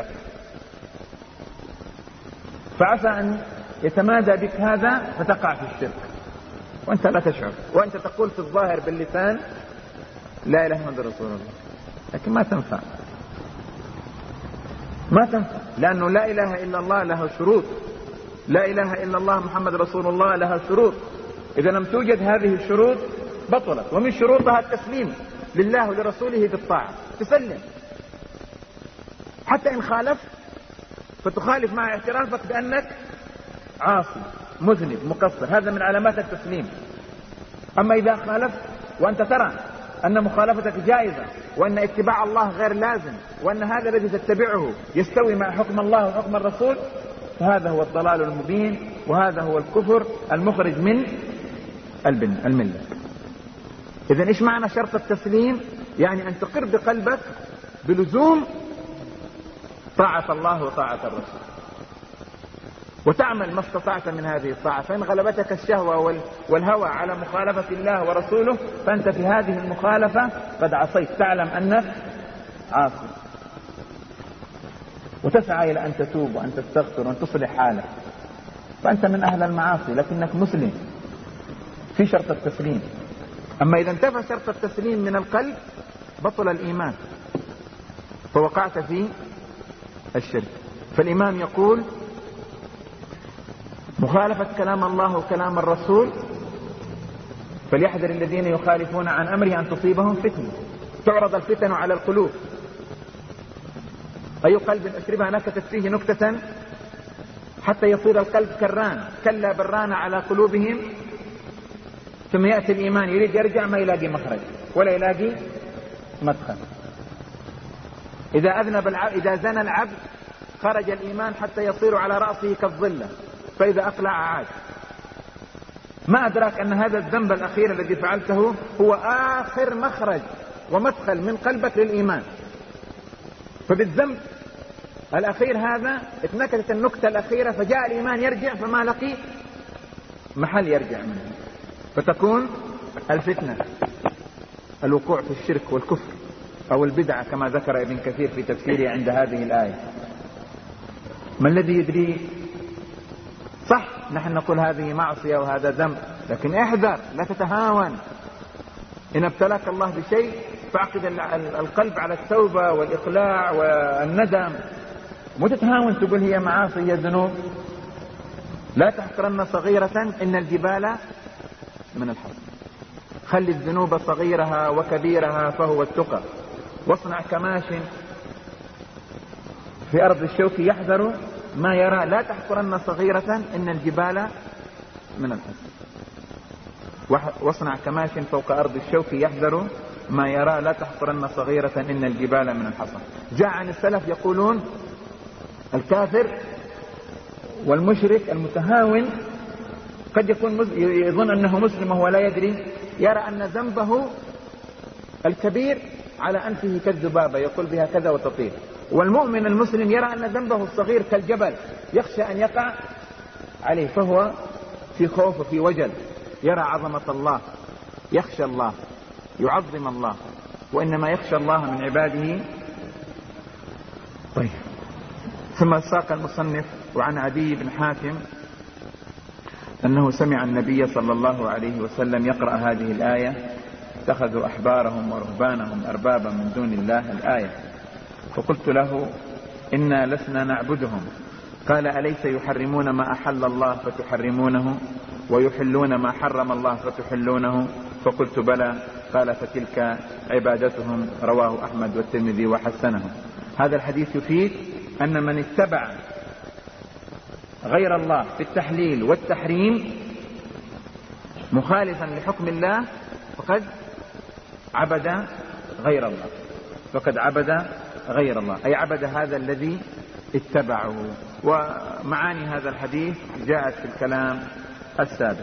فعسى أن يتمادى بك هذا فتقع في الشرك وأنت لا تشعر، وأنت تقول في الظاهر باللسان لا إله إلا رسول الله، لكن ما تنفع، لأنه لا إله إلا الله لها شروط، لا إله إلا الله محمد رسول الله لها شروط، إذا لم توجد هذه الشروط بطلت، ومن شروطها التسليم لله ولرسوله بالطاعة، تسلم حتى إن خالف فتخالف مع اعترافك بأنك عاصي مذنب مقصر، هذا من علامات التسليم. أما إذا خالفت وأنت ترى أن مخالفتك جائزة وأن اتباع الله غير لازم وأن هذا الذي تتبعه يستوي مع حكم الله وحكم الرسول، فهذا هو الضلال المبين، وهذا هو الكفر المخرج من الملة. إذن إيش معنى شرط التسليم؟ يعني أن تقر بقلبك بلزوم طاعة الله وطاعة الرسول، وتعمل ما استطعت من هذه الطاعة، فإن غلبتك الشهوة والهوى على مخالفة الله ورسوله فأنت في هذه المخالفة قد عصيت، تعلم أنك عاصي، وتسعى إلى أن تتوب وأن تستغفر وأن تصلح حالك، فأنت من أهل المعاصي لكنك مسلم في شرط التسليم. أما إذا انتفى شرط التسليم من القلب بطل الإيمان فوقعت في الشرك. فالإمام يقول مخالفة كلام الله وكلام الرسول فليحذر الذين يخالفون عن أمره أن تصيبهم فتنة، تعرض الفتن على القلوب، أي قلب أشربها نكتت فيه نكتة حتى يصير القلب كالران، كلا بران على قلوبهم، ثم يأتي الإيمان يريد يرجع ما يلاقي مخرج ولا يلاقي مدخل. إذا زنى العبد خرج الإيمان حتى يصير على رأسه كالظلة، فإذا أقلع عاد. ما أدراك أن هذا الذنب الأخير الذي فعلته هو آخر مخرج ومدخل من قلبك للإيمان، فبالذنب الأخير هذا اتنكتت النكتة الأخيرة فجاء الإيمان يرجع فما لقي محل يرجع منه، فتكون الفتنة الوقوع في الشرك والكفر أو البدعة كما ذكر ابن كثير في تفسيره عند هذه الآية. ما الذي يدري؟ صح نحن نقول هذه معصية وهذا ذنب، لكن احذر لا تتهاون. إن ابتلاك الله بشيء فاعقد القلب على التوبة والإقلاع والندم، مو تتهاون تقول هي معاصي هي ذنوب، لا تحقرن صغيرة إن الجبال من الحصى. خلي الذنوب صغيرها وكبيرها فهو التقى. واصنع كماش في أرض الشوك يحذر ما يرى. لا تحقرن صغيرة إن الجبال من الحصى. واصنع كماش فوق أرض الشوك يحذر ما يرى. لا تحقرن صغيرة إن الجبال من الحصى. جاء عن السلف يقولون الكافر والمشرك المتهاون قد يكون يظن أنه مسلم وهو لا يدري، يرى أن ذنبه الكبير على أنفه كالذبابة يقول بها كذا وتطير. والمؤمن المسلم يرى أن ذنبه الصغير كالجبل يخشى أن يقع عليه، فهو في خوف وفي وجل، يرى عظمة الله، يخشى الله، يعظم الله، وإنما يخشى الله من عباده. طيب، ثم ساق المصنف وعن عدي بن حاتم أنه سمع النبي صلى الله عليه وسلم يقرأ هذه الآية: اتخذوا أحبارهم ورهبانهم أربابا من دون الله، الآية. فقلت له: إنا لسنا نعبدهم. قال: أليس يحرمون ما أحل الله فتحرمونه ويحلون ما حرم الله فتحلونه؟ فقلت: بلى. قال: فتلك عبادتهم. رواه أحمد والترمذي وحسنه. هذا الحديث يفيد أن من اتبع غير الله في التحليل والتحريم مخالفا لحكم الله فقد عبد غير الله، فقد عبد غير الله، أي عبد هذا الذي اتبعه. ومعاني هذا الحديث جاءت في الكلام السابق.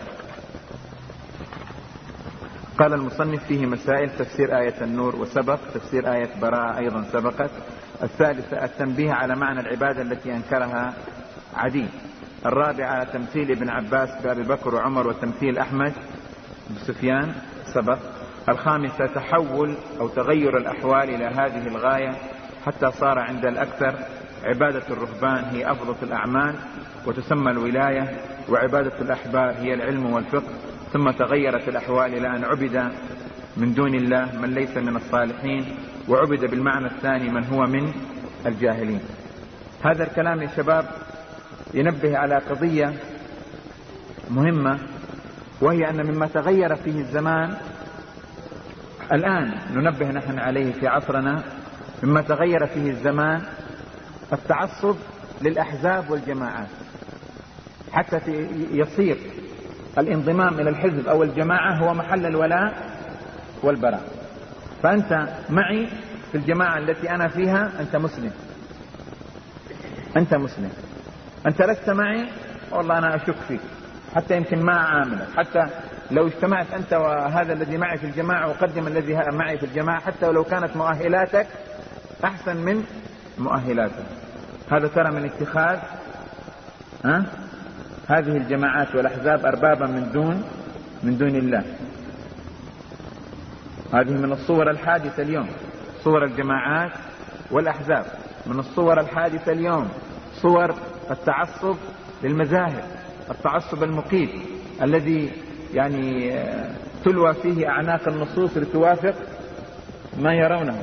قال المصنف: فيه مسائل: تفسير آية النور وسبق، تفسير آية براءة أيضا سبقت. الثالثة التنبيه على معنى العبادة التي أنكرها عدي. الرابعة تمثيل ابن عباس بأبي بكر وعمر وتمثيل أحمد بسفيان سبق. الخامسة تحول أو تغير الأحوال إلى هذه الغاية حتى صار عند الأكثر عبادة الرهبان هي أفضل الأعمال وتسمى الولاية، وعبادة الأحبار هي العلم والفقه. ثم تغيرت الأحوال إلى أن عبد من دون الله من ليس من الصالحين، وعبد بالمعنى الثاني من هو من الجاهلين. هذا الكلام يا شباب ينبه على قضية مهمة، وهي أن مما تغير فيه الزمان الآن ننبه نحن عليه في عصرنا، مما تغير فيه الزمان التعصب للأحزاب والجماعات، حتى يصير الانضمام إلى الحزب أو الجماعة هو محل الولاء والبراء. فأنت معي في الجماعة التي أنا فيها أنت مسلم، أنت مسلم. أنت لست معي والله أنا أشك فيك، حتى يمكن ما أعاملك، حتى لو اجتمعت أنت وهذا الذي معي في الجماعة وقدم الذي معي في الجماعة، حتى ولو كانت مؤهلاتك أحسن من مؤهلاته. هذا ترى من اتخاذ هذه الجماعات والأحزاب أربابا من دون الله. هذه من الصور الحادثة اليوم، صور الجماعات والأحزاب من الصور الحادثة اليوم، صور التعصب للمذاهب، التعصب المقيت الذي يعني تلوى فيه أعناق النصوص لتوافق ما يرونه.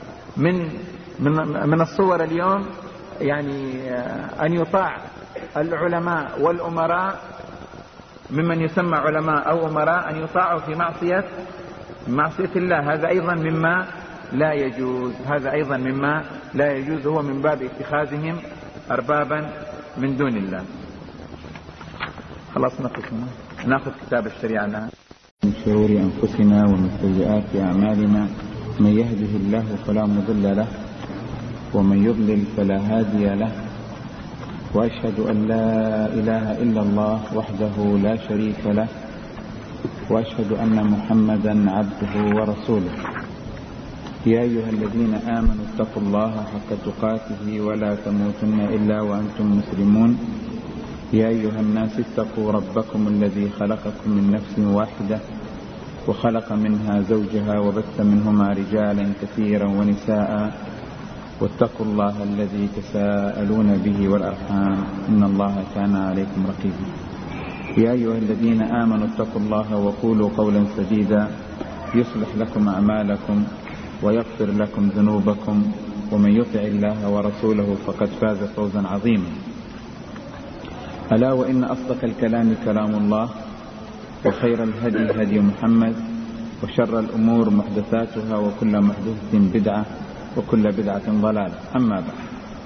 من الصور اليوم يعني أن يطاع العلماء والأمراء ممن يسمى علماء أو أمراء، أن يطاعوا في معصية الله. هذا أيضا مما لا يجوز، هذا أيضا مما لا يجوز، هو من باب اتخاذهم أربابا من دون الله. خلاص ناخذ كتاب الشريعة الآن. من شرور أنفسنا ومن سيئات أعمالنا، من يهده الله فلا مضل له ومن يضلل فلا هادي له، وأشهد أن لا إله إلا الله وحده لا شريك له، وأشهد أن محمدا عبده ورسوله. يا أيها الذين آمنوا اتقوا الله حق تقاته ولا تموتن إلا وأنتم مسلمون. يا أيها الناس اتقوا ربكم الذي خلقكم من نفس واحدة وخلق منها زوجها وبث منهما رجالا كثيرا ونساء، واتقوا الله الذي تساءلون به والأرحام إن الله كان عليكم رقيبا. يا أيها الذين آمنوا اتقوا الله وقولوا قولا سديدا يصلح لكم أعمالكم ويغفر لكم ذنوبكم، ومن يطع الله ورسوله فقد فاز فوزا عظيما. ألا وإن أصدق الكلام كلام الله، وخير الهدي هدي محمد، وشر الأمور محدثاتها، وكل محدثة بدعة، وكل بدعة ضلالة. أما بعد،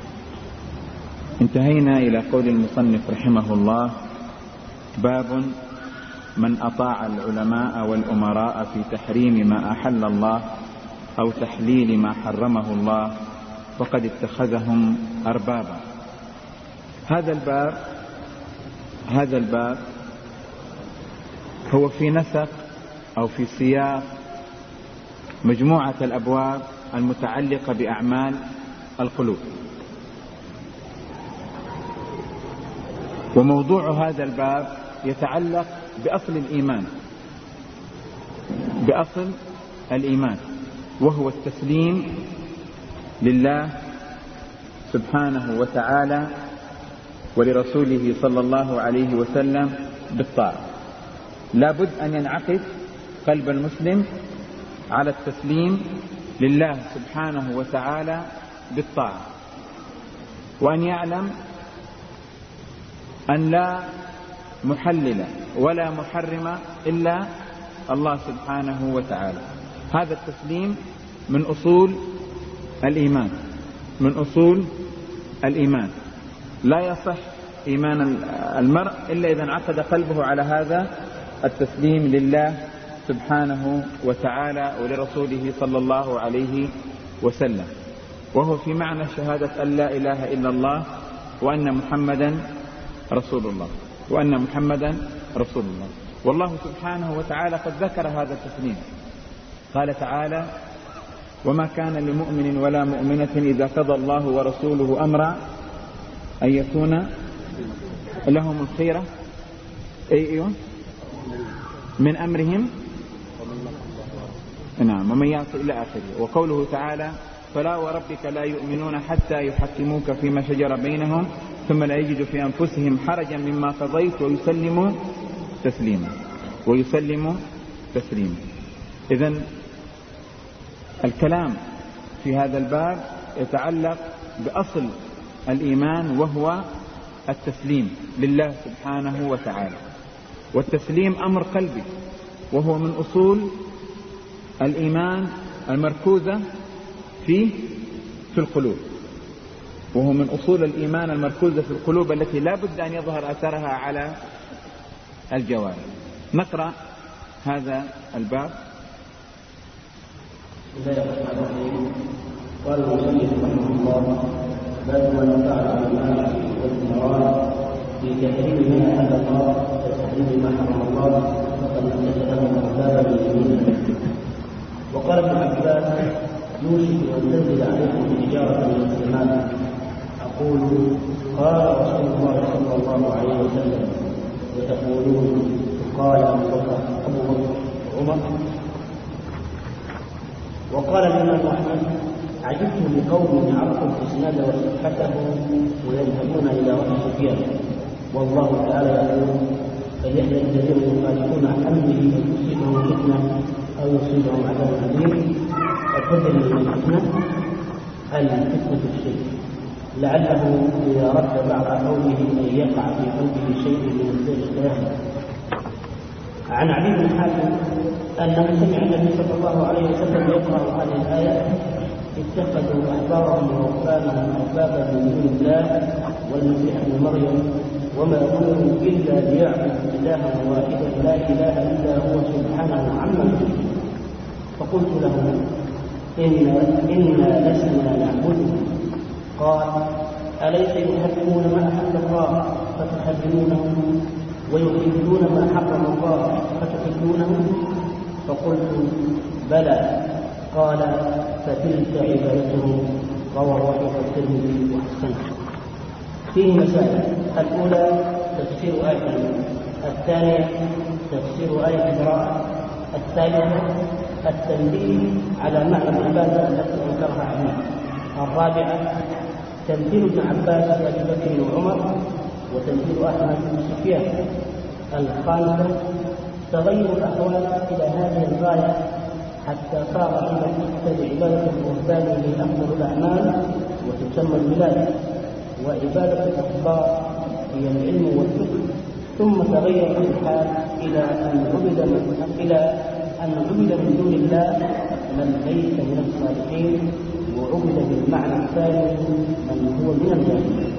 انتهينا إلى قول المصنف رحمه الله: باب من أطاع العلماء والأمراء في تحريم ما أحل الله أو تحليل ما حرمه الله فقد اتخذهم أربابا. هذا الباب هو في نسق أو في سياق مجموعة الأبواب المتعلقة بأعمال القلوب. وموضوع هذا الباب يتعلق بأصل الإيمان، وهو التسليم لله سبحانه وتعالى ولرسوله صلى الله عليه وسلم بالطاعة. لا بد أن ينعقد قلب المسلم على التسليم لله سبحانه وتعالى بالطاعة، وأن يعلم أن لا محلل ولا محرم إلا الله سبحانه وتعالى. هذا التسليم من أصول الإيمان. لا يصح إيمان المرء إلا إذا انعقد قلبه على هذا التسليم لله سبحانه وتعالى ولرسوله صلى الله عليه وسلم، وهو في معنى شهادة أن لا إله إلا الله وأن محمدا رسول الله. والله سبحانه وتعالى قد ذكر هذا التسليم، قال تعالى: وما كان لمؤمن ولا مؤمنة إذا قضى الله ورسوله أمرا أن يكون لهم الخيرة من أمرهم، نعم، ومن يعص إلى آخره. وقوله تعالى: فلا وربك لا يؤمنون حتى يحكموك فيما شجر بينهم ثم لا يجدوا في أنفسهم حرجا مما قضيت ويسلموا تسليما. إذن الكلام في هذا الباب يتعلق بأصل الإيمان، وهو التسليم لله سبحانه وتعالى. والتسليم أمر قلبي، وهو من أصول الإيمان المركوزة في القلوب، التي لا بد أن يظهر أثرها على الجوارح. نقرأ هذا الباب. بسم الله الرحمن الرحيم. قال المصنف رحمه الله: باب من أطاع العلماء والأمراء في تحريم ما أحل الله وتحريم ما حرم الله فقد اتخذهم أربابا من دون الله. وقال ابن عباس: يوشك أن تنزل عليكم حجارة من السماء. أقول: قال رسول الله صلى الله عليه وسلم، وتقولون قال أبو بكر عمر. وقال الإمام أحمد: عجبت لقوم عرفوا الإسناد وصحته ويذهبون إلى رأي سفيان، والله تعالى يقول: فليحذر الذين يخالفون عن أمره أن تصيبهم فتنة أو يصيبهم عذاب أليم. وتدري من الفتنة الشرك، لعله إذا رد بعض قوله أن يقع في قلبه شيء من السير القيامة. عن علي بن حاتم أنه سمع النبي صلى الله عليه وسلم يقرأ هذه الآية: اتخذوا أحبارهم ورهبانهم أربابا من دون الله والمسيح ابن مريم وما أمروا إلا ليعبدوا إلها واحدا لا إله إلا هو سبحانه عما يشركون. فقلت له: إنا لسنا نعبده. قال: أليس يحرمون ما أحل الله فتحرمونه ويحلون ما حرم الله فتحلونه؟ فقلت: بلى. قال: فتلك عبادتهم. رواه الترمذي وحسنه. فيه مسائل: الأولى تفسير آية الإيمان، الثانية تفسير آية البراءة، الثالثة التنبيه على معنى العبادة التي أنكرها عليه، الرابعة تمثيل ابن عباس وأبي بكر وعمر وتمثيل أحمد بن سفيان، الخامسة تغير الأحوال إلى هذه الغاية حتى صار عند المقتدى عبادة الرهبان لأفضل الأعمال وتسمى الولاية، وعبادة الأخبار وهي العلم والفقه، ثم تغير الحال إلى أن عبد من دون الله من ليس من الصالحين، وعبد بالمعنى الثاني من هو من الجاهلين.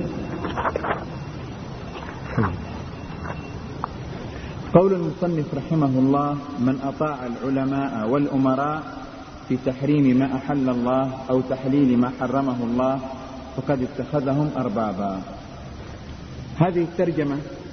قول المصنف رحمه الله: من أطاع العلماء والأمراء في تحريم ما أحل الله أو تحليل ما حرمه الله فقد اتخذهم أربابا. هذه الترجمة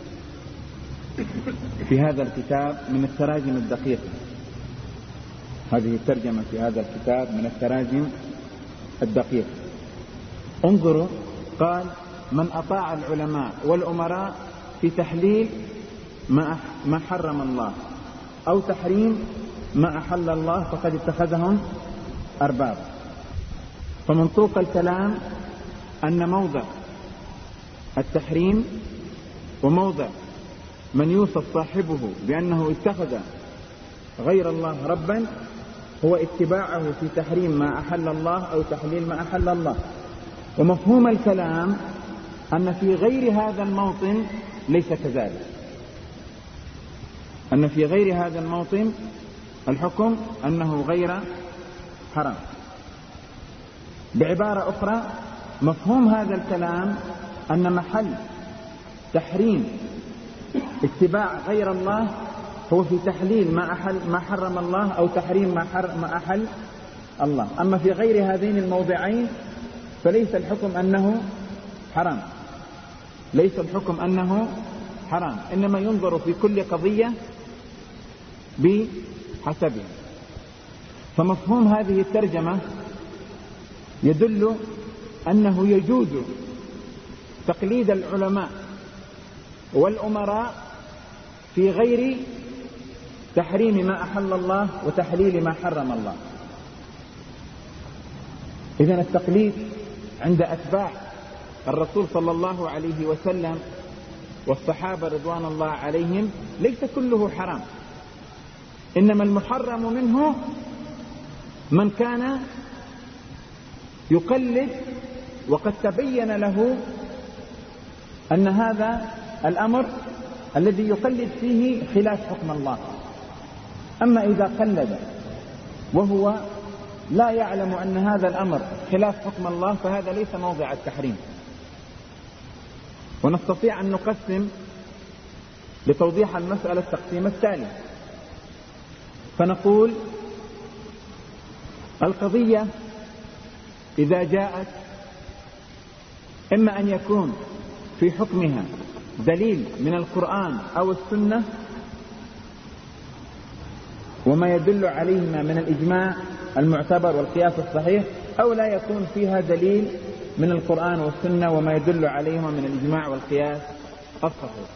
في هذا الكتاب من التراجم الدقيقة. هذه الترجمة في هذا الكتاب من التراجم الدقيقة. انظروا، قال: من أطاع العلماء والأمراء في تحليل ما حرم الله أو تحريم ما أحل الله فقد اتخذهم أرباب. فمنطوق الكلام أن موضع التحريم وموضع من يوصف صاحبه بأنه اتخذ غير الله ربا هو اتباعه في تحريم ما أحل الله أو تحليل ما أحل الله. ومفهوم الكلام أن في غير هذا الموطن ليس كذلك، أن في غير هذا الموطن الحكم أنه غير حرام. بعبارة أخرى، مفهوم هذا الكلام أن محل تحريم اتباع غير الله هو في تحليل ما حرم الله أو تحريم ما أحل الله. أما في غير هذين الموضعين فليس الحكم أنه حرام، ليس الحكم أنه حرام، إنما ينظر في كل قضية بحسبها. فمفهوم هذه الترجمة يدل أنه يجوز تقليد العلماء والأمراء في غير تحريم ما أحل الله وتحليل ما حرم الله. إذن التقليد عند أتباع الرسول صلى الله عليه وسلم والصحابة رضوان الله عليهم ليس كله حرام، إنما المحرم منه من كان يقلد وقد تبين له أن هذا الأمر الذي يقلد فيه خلاف حكم الله. أما إذا قلد وهو لا يعلم أن هذا الأمر خلاف حكم الله فهذا ليس موضع التحريم. ونستطيع أن نقسم لتوضيح المسألة التقسيم التالي، فنقول: القضية إذا جاءت إما أن يكون في حكمها دليل من القرآن أو السنة وما يدل عليهما من الإجماع المعتبر والقياس الصحيح، أو لا يكون فيها دليل من القرآن والسنة وما يدل عليهما من الإجماع والقياس الصحيح.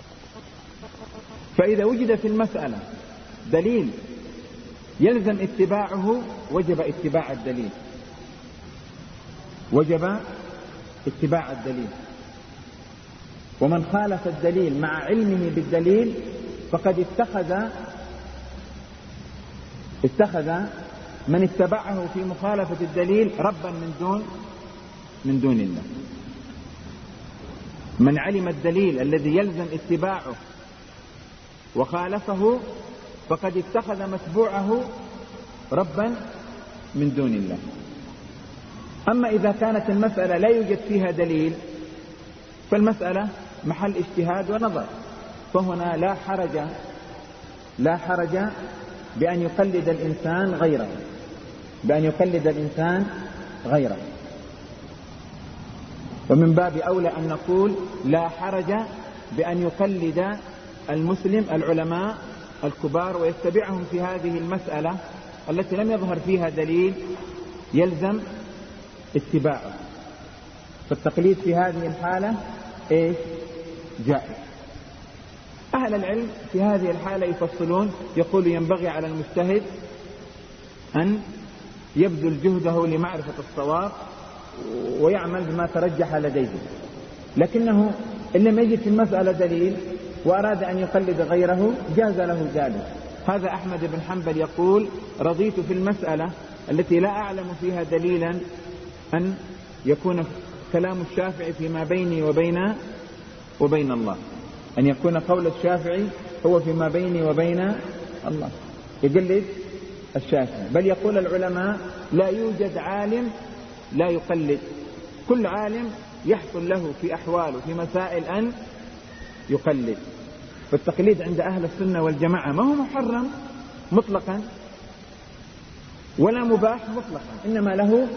فإذا وجد في المسألة دليل يلزم اتباعه وجب اتباع الدليل، وجب اتباع الدليل. ومن خالف الدليل مع علمه بالدليل فقد اتخذ من اتبعه في مخالفة الدليل ربا من دون الله. من علم الدليل الذي يلزم اتباعه وخالفه فقد اتخذ متبوعه ربا من دون الله. أما إذا كانت المسألة لا يوجد فيها دليل فالمسألة محل اجتهاد ونظر، فهنا لا حرج بأن يقلد الإنسان غيره، ومن باب أولى أن نقول لا حرج بأن يقلد المسلم العلماء الكبار ويتبعهم في هذه المسألة التي لم يظهر فيها دليل يلزم اتباعه. فالتقليد في هذه الحالة جائز. أهل العلم في هذه الحالة يفصلون، يقول ينبغي على المجتهد أن يبذل جهده لمعرفة الصواب ويعمل بما ترجح لديه، لكنه إن لم يجد في المسألة دليل وأراد أن يقلد غيره جاز له ذلك. هذا أحمد بن حنبل يقول: رضيت في المسألة التي لا أعلم فيها دليلا أن يكون كلام الشافعي فيما بيني وبين وبين الله، أن يكون قول الشافعي هو فيما بيني وبين الله، يقلد الشافعي. بل يقول العلماء لا يوجد عالم لا يقلد، كل عالم يحصل له في أحوال وفي مسائل أن يقلد. فالتقليد عند أهل السنة والجماعة ما هو محرم مطلقا ولا مباح مطلقا، إنما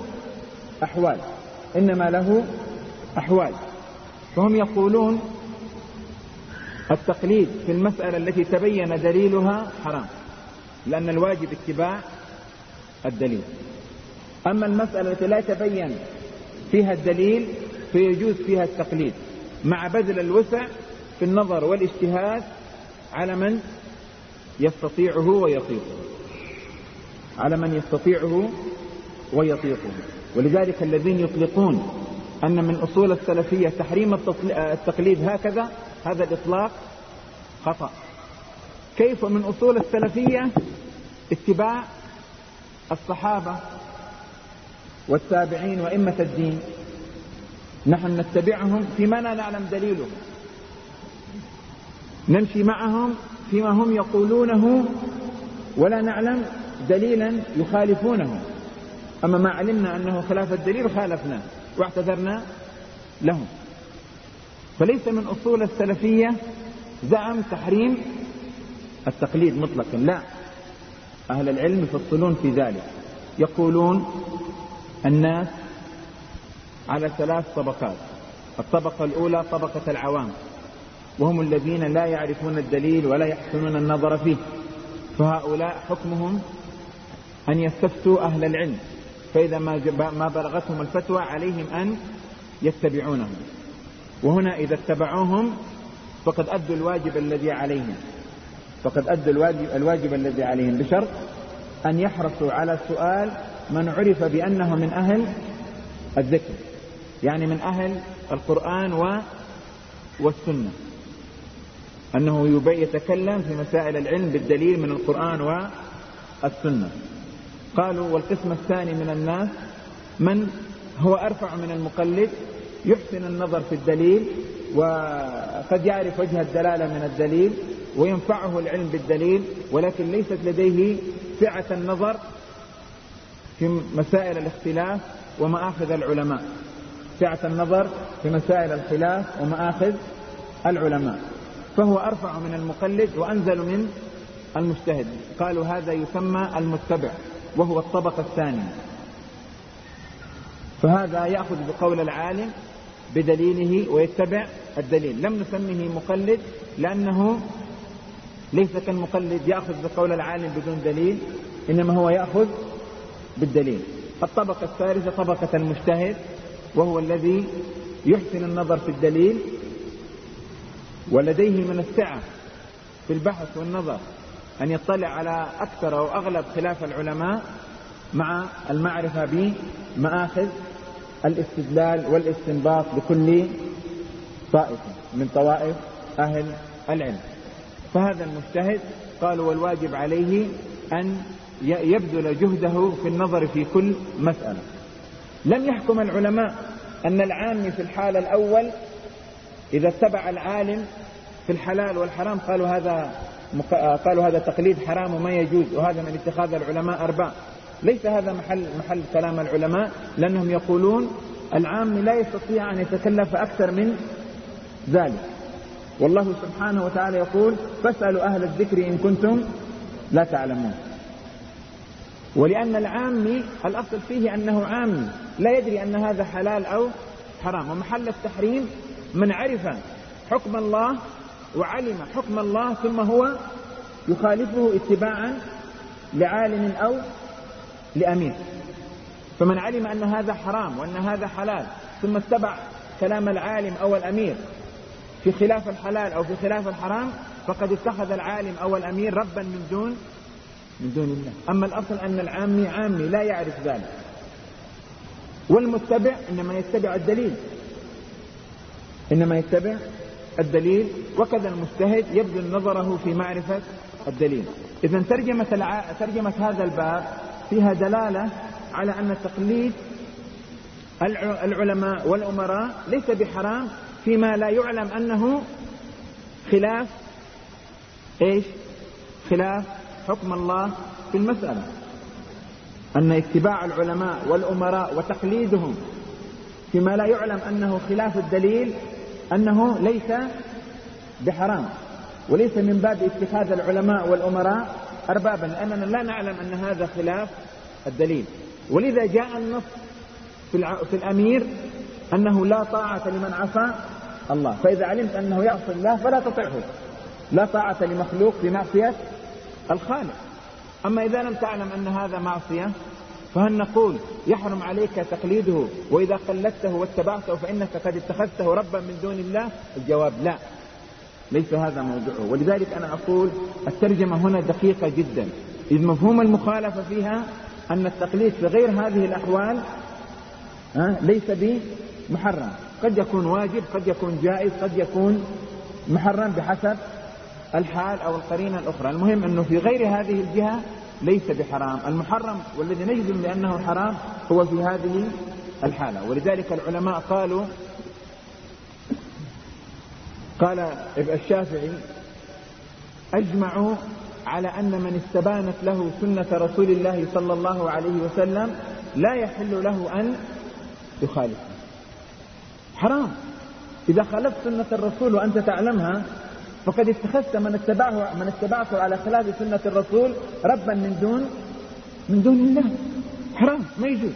له أحوال. فهم يقولون التقليد في المسألة التي تبين دليلها حرام، لأن الواجب اتباع الدليل. أما المسألة التي لا يتبين فيها الدليل فيجوز فيها التقليد مع بذل الوسع في النظر والاجتهاد على من يستطيعه ويطيقه. ولذلك الذين يطلقون أن من أصول السلفية تحريم التقليد هكذا، هذا الإطلاق خطأ. كيف من أصول السلفية اتباع الصحابة والتابعين وإمة الدين؟ نحن نتبعهم فيما لا نعلم دليله، نمشي معهم فيما هم يقولونه ولا نعلم دليلا يخالفونه. أما ما علمنا أنه خلاف الدليل خالفنا واعتذرنا لهم. فليس من أصول السلفية زعم تحريم التقليد مطلقا، لا، أهل العلم يفصلون في ذلك. يقولون الناس على 3 طبقات. الطبقة الأولى طبقة العوام، وهم الذين لا يعرفون الدليل ولا يحسنون النظر فيه، فهؤلاء حكمهم أن يستفتوا أهل العلم، فإذا ما بلغتهم الفتوى عليهم أن يتبعونهم. وهنا إذا اتبعوهم فقد أدوا الواجب الذي عليهم، بشرط أن يحرصوا على سؤال من عرف بأنه من أهل الذكر، يعني من أهل القرآن والسنة، أنه يتكلم في مسائل العلم بالدليل من القرآن والسنة. قالوا والقسم الثاني من الناس من هو أرفع من المقلد، يحسن النظر في الدليل وقد يعرف وجه الدلالة من الدليل وينفعه العلم بالدليل، ولكن ليست لديه سعة النظر في مسائل الاختلاف ومآخذ العلماء، فهو أرفع من المقلد وأنزل من المجتهد. قالوا هذا يسمى المتبع، وهو الطبقة الثانية. فهذا يأخذ بقول العالم بدليله ويتبع الدليل. لم نسميه مقلد لأنه ليس كالمقلد يأخذ بقول العالم بدون دليل، إنما هو يأخذ بالدليل. الطبقة الثالثة طبقة المجتهد، وهو الذي يحسن النظر في الدليل ولديه من السعة في البحث والنظر أن يطلع على أكثر أو أغلب خلاف العلماء مع المعرفة بمآخذ الاستدلال والاستنباط لكل طائفة من طوائف أهل العلم. فهذا المجتهد قالوا والواجب عليه أن يبذل جهده في النظر في كل مسألة. لم يحكم العلماء أن العام في الحال الأول إذا اتبع العالم في الحلال والحرام قالوا هذا تقليد حرام وما يجوز، وهذا من اتخاذ العلماء أرباب. ليس هذا محل كلام العلماء، لأنهم يقولون العام لا يستطيع أن يتكلف أكثر من ذلك، والله سبحانه وتعالى يقول فاسألوا أهل الذكر إن كنتم لا تعلمون. ولأن العام الأصل فيه أنه عام لا يدري أن هذا حلال أو حرام، ومحل التحريم من عرف حكم الله وعلم حكم الله ثم هو يخالفه اتباعا لعالم أو لأمير. فمن علم أن هذا حرام وأن هذا حلال ثم اتبع كلام العالم أو الأمير في خلاف الحلال أو في خلاف الحرام فقد اتخذ العالم أو الأمير ربا من دون الله. أما الأصل أن عامي لا يعرف ذلك، والمتبع إنما يتبع الدليل، وكذا المجتهد يبذل نظره في معرفة الدليل. إذن ترجمة هذا الباب فيها دلالة على أن تقليد العلماء والأمراء ليس بحرام فيما لا يعلم أنه خلاف إيش؟ خلاف حكم الله في المسألة. أن اتباع العلماء والأمراء وتقليدهم فيما لا يعلم أنه خلاف الدليل أنه ليس بحرام، وليس من باب اتخاذ العلماء والأمراء أربابا، لأننا لا نعلم أن هذا خلاف الدليل. ولذا جاء النص في الأمير أنه لا طاعة لمن عصى الله، فإذا علمت أنه يعصي الله فلا تطعه، لا طاعة لمخلوق في معصية الخالق. أما إذا لم تعلم أن هذا معصية فهل نقول يحرم عليك تقليده، وإذا قلدته واتبعته فإنك قد اتخذته ربا من دون الله؟ الجواب لا، ليس هذا موضوعه. ولذلك أنا أقول الترجمة هنا دقيقة جدا، إذ مفهوم المخالفة فيها أن التقليد في غير هذه الأحوال ليس بمحرم، قد يكون واجب، قد يكون جائز، قد يكون محرم بحسب الحال أو القرينة الأخرى. المهم أنه في غير هذه الجهة ليس بحرام. المحرم والذي نجزم بأنه حرام هو في هذه الحالة. ولذلك العلماء قال الشافعي أجمعوا على أن من استبانت له سنة رسول الله صلى الله عليه وسلم لا يحل له أن يخالف، حرام. إذا خالفت سنة الرسول وأنت تعلمها فقد اتخذت من اتبعته على خلاف سنة الرسول ربا من دون الله، حرام، ما يجوز.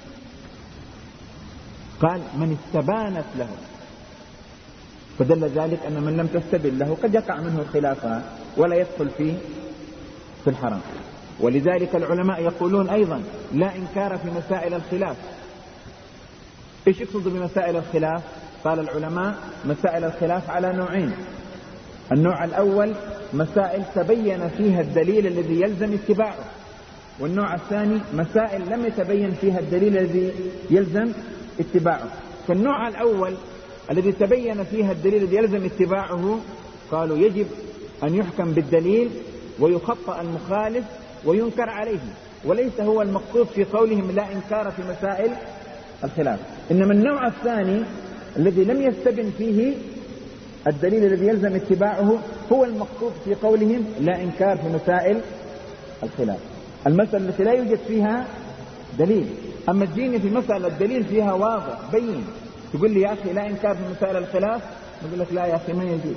قال من استبانت له، فدل ذلك أن من لم تستبن له قد يقع منه خلافها ولا يدخل في الحرام. ولذلك العلماء يقولون أيضا لا إنكار في مسائل الخلاف. إيش يقصد بمسائل الخلاف؟ قال العلماء مسائل الخلاف على نوعين. النوع الأول مسائل تبين فيها الدليل الذي يلزم اتباعه، والنوع الثاني مسائل لم يتبين فيها الدليل الذي يلزم اتباعه. فالنوع الأول الذي تبين فيها الدليل الذي يلزم اتباعه قالوا يجب أن يحكم بالدليل ويخطأ المخالف وينكر عليه، وليس هو المقصود في قولهم لا إنكار في مسائل الخلاف. إنما النوع الثاني الذي لم يستبن فيه الدليل الذي يلزم اتباعه هو المقصود في قولهم لا إنكار في مسائل الخلاف، المسألة التي لا يوجد فيها دليل. أما تجيني في مسألة الدليل فيها واضح بين، تقول لي يا أخي لا إنكار في مسائل الخلاف، نقول لك لا يا أخي ما يجوز.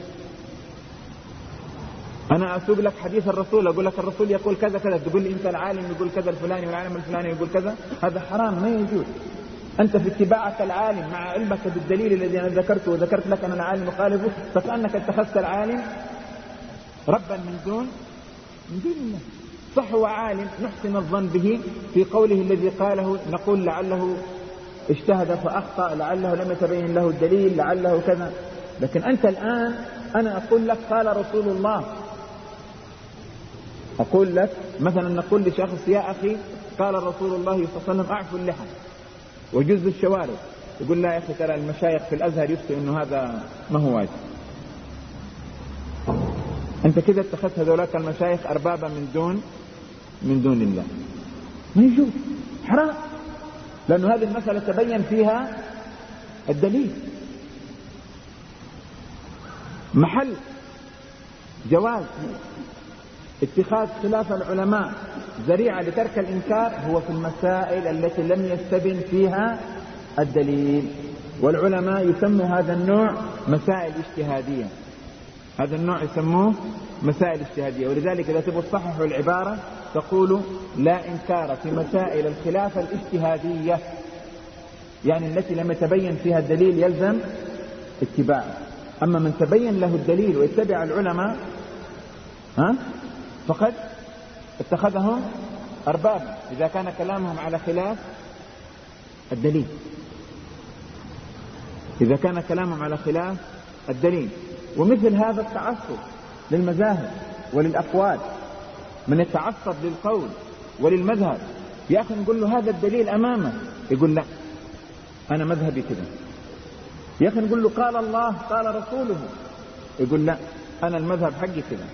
أنا أسوق لك حديث الرسول، أقول لك الرسول يقول كذا كذا، تقول لي أنت العالم يقول كذا الفلاني والعالم الفلاني يقول كذا، هذا حرام، ما يجوز. أنت في اتباعك العالم مع علمك بالدليل الذي أنا ذكرته وذكرت لك أن العالم مخالفه، فكأنك اتخذت العالم ربا من دون الله. صح هو عالم نحسن الظن به في قوله الذي قاله، نقول لعله اجتهد فأخطأ، لعله لم يتبين له الدليل، لعله كذا. لكن أنت الآن أنا أقول لك قال رسول الله، أقول لك مثلا نقول لشخص يا أخي قال رسول الله صلى الله عليه وسلم أعفوا اللحى وجز الشوارب، يقول لا يا أخي ترى المشايخ في الأزهر يفتوا إنه هذا ما هو واجب. أنت كذا اتخذت هذولاك المشايخ أربابا من دون الله، ما يجوز، حرام، لأن هذه المسألة تبين فيها الدليل. محل جواز اتخاذ خلاف العلماء ذريعة لترك الإنكار هو في المسائل التي لم يستبن فيها الدليل، والعلماء يسموا هذا النوع مسائل اجتهادية، هذا النوع يسموه مسائل اجتهادية. ولذلك إذا تبغوا تصححوا العبارة تقولوا لا إنكار في مسائل الخلاف الاجتهادية، يعني التي لم يتبين فيها الدليل يلزم اتباعه. أما من تبين له الدليل ويتبع العلماء فقد اتخذهم أرباب إذا كان كلامهم على خلاف الدليل، إذا كان كلامهم على خلاف الدليل. ومثل هذا التعصب للمذاهب وللأقوال، من يتعصب للقول وللمذهب، يا أخي نقول له هذا الدليل أمامه، يقول لا أنا مذهبي كذا. يا أخي نقول له قال الله قال رسوله، يقول لا أنا المذهب حقي كذا.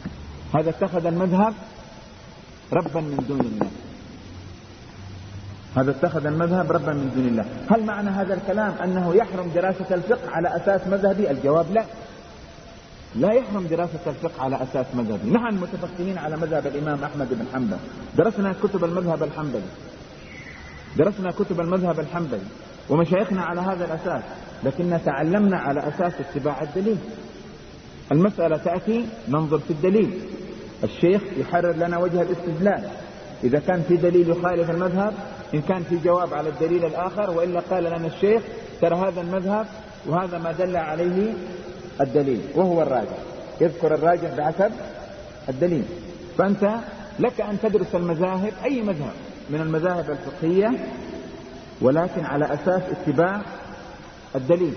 هذا اتخذ المذهب ربا من دون الله. هذا اتخذ المذهب ربا من دون الله. هل معنى هذا الكلام أنه يحرم دراسة الفقه على أساس مذهبي؟ الجواب لا، لا يحرم دراسة الفقه على أساس مذهبي. نحن متفقهين على مذهب الإمام أحمد بن حنبل، درسنا كتب المذهب الحنبلي، درسنا كتب المذهب الحنبلي ومشايخنا على هذا الأساس، لكن تعلمنا على أساس اتباع الدليل. المسألة تأتي ننظر في الدليل، الشيخ يحرر لنا وجه الاستدلال، إذا كان في دليل يخالف المذهب، إن كان في جواب على الدليل الآخر، وإلا قال لنا الشيخ ترى هذا المذهب وهذا ما دل عليه الدليل وهو الراجح، يذكر الراجح بحسب الدليل. فأنت لك أن تدرس المذاهب، أي مذهب من المذاهب الفقهية، ولكن على أساس اتباع الدليل،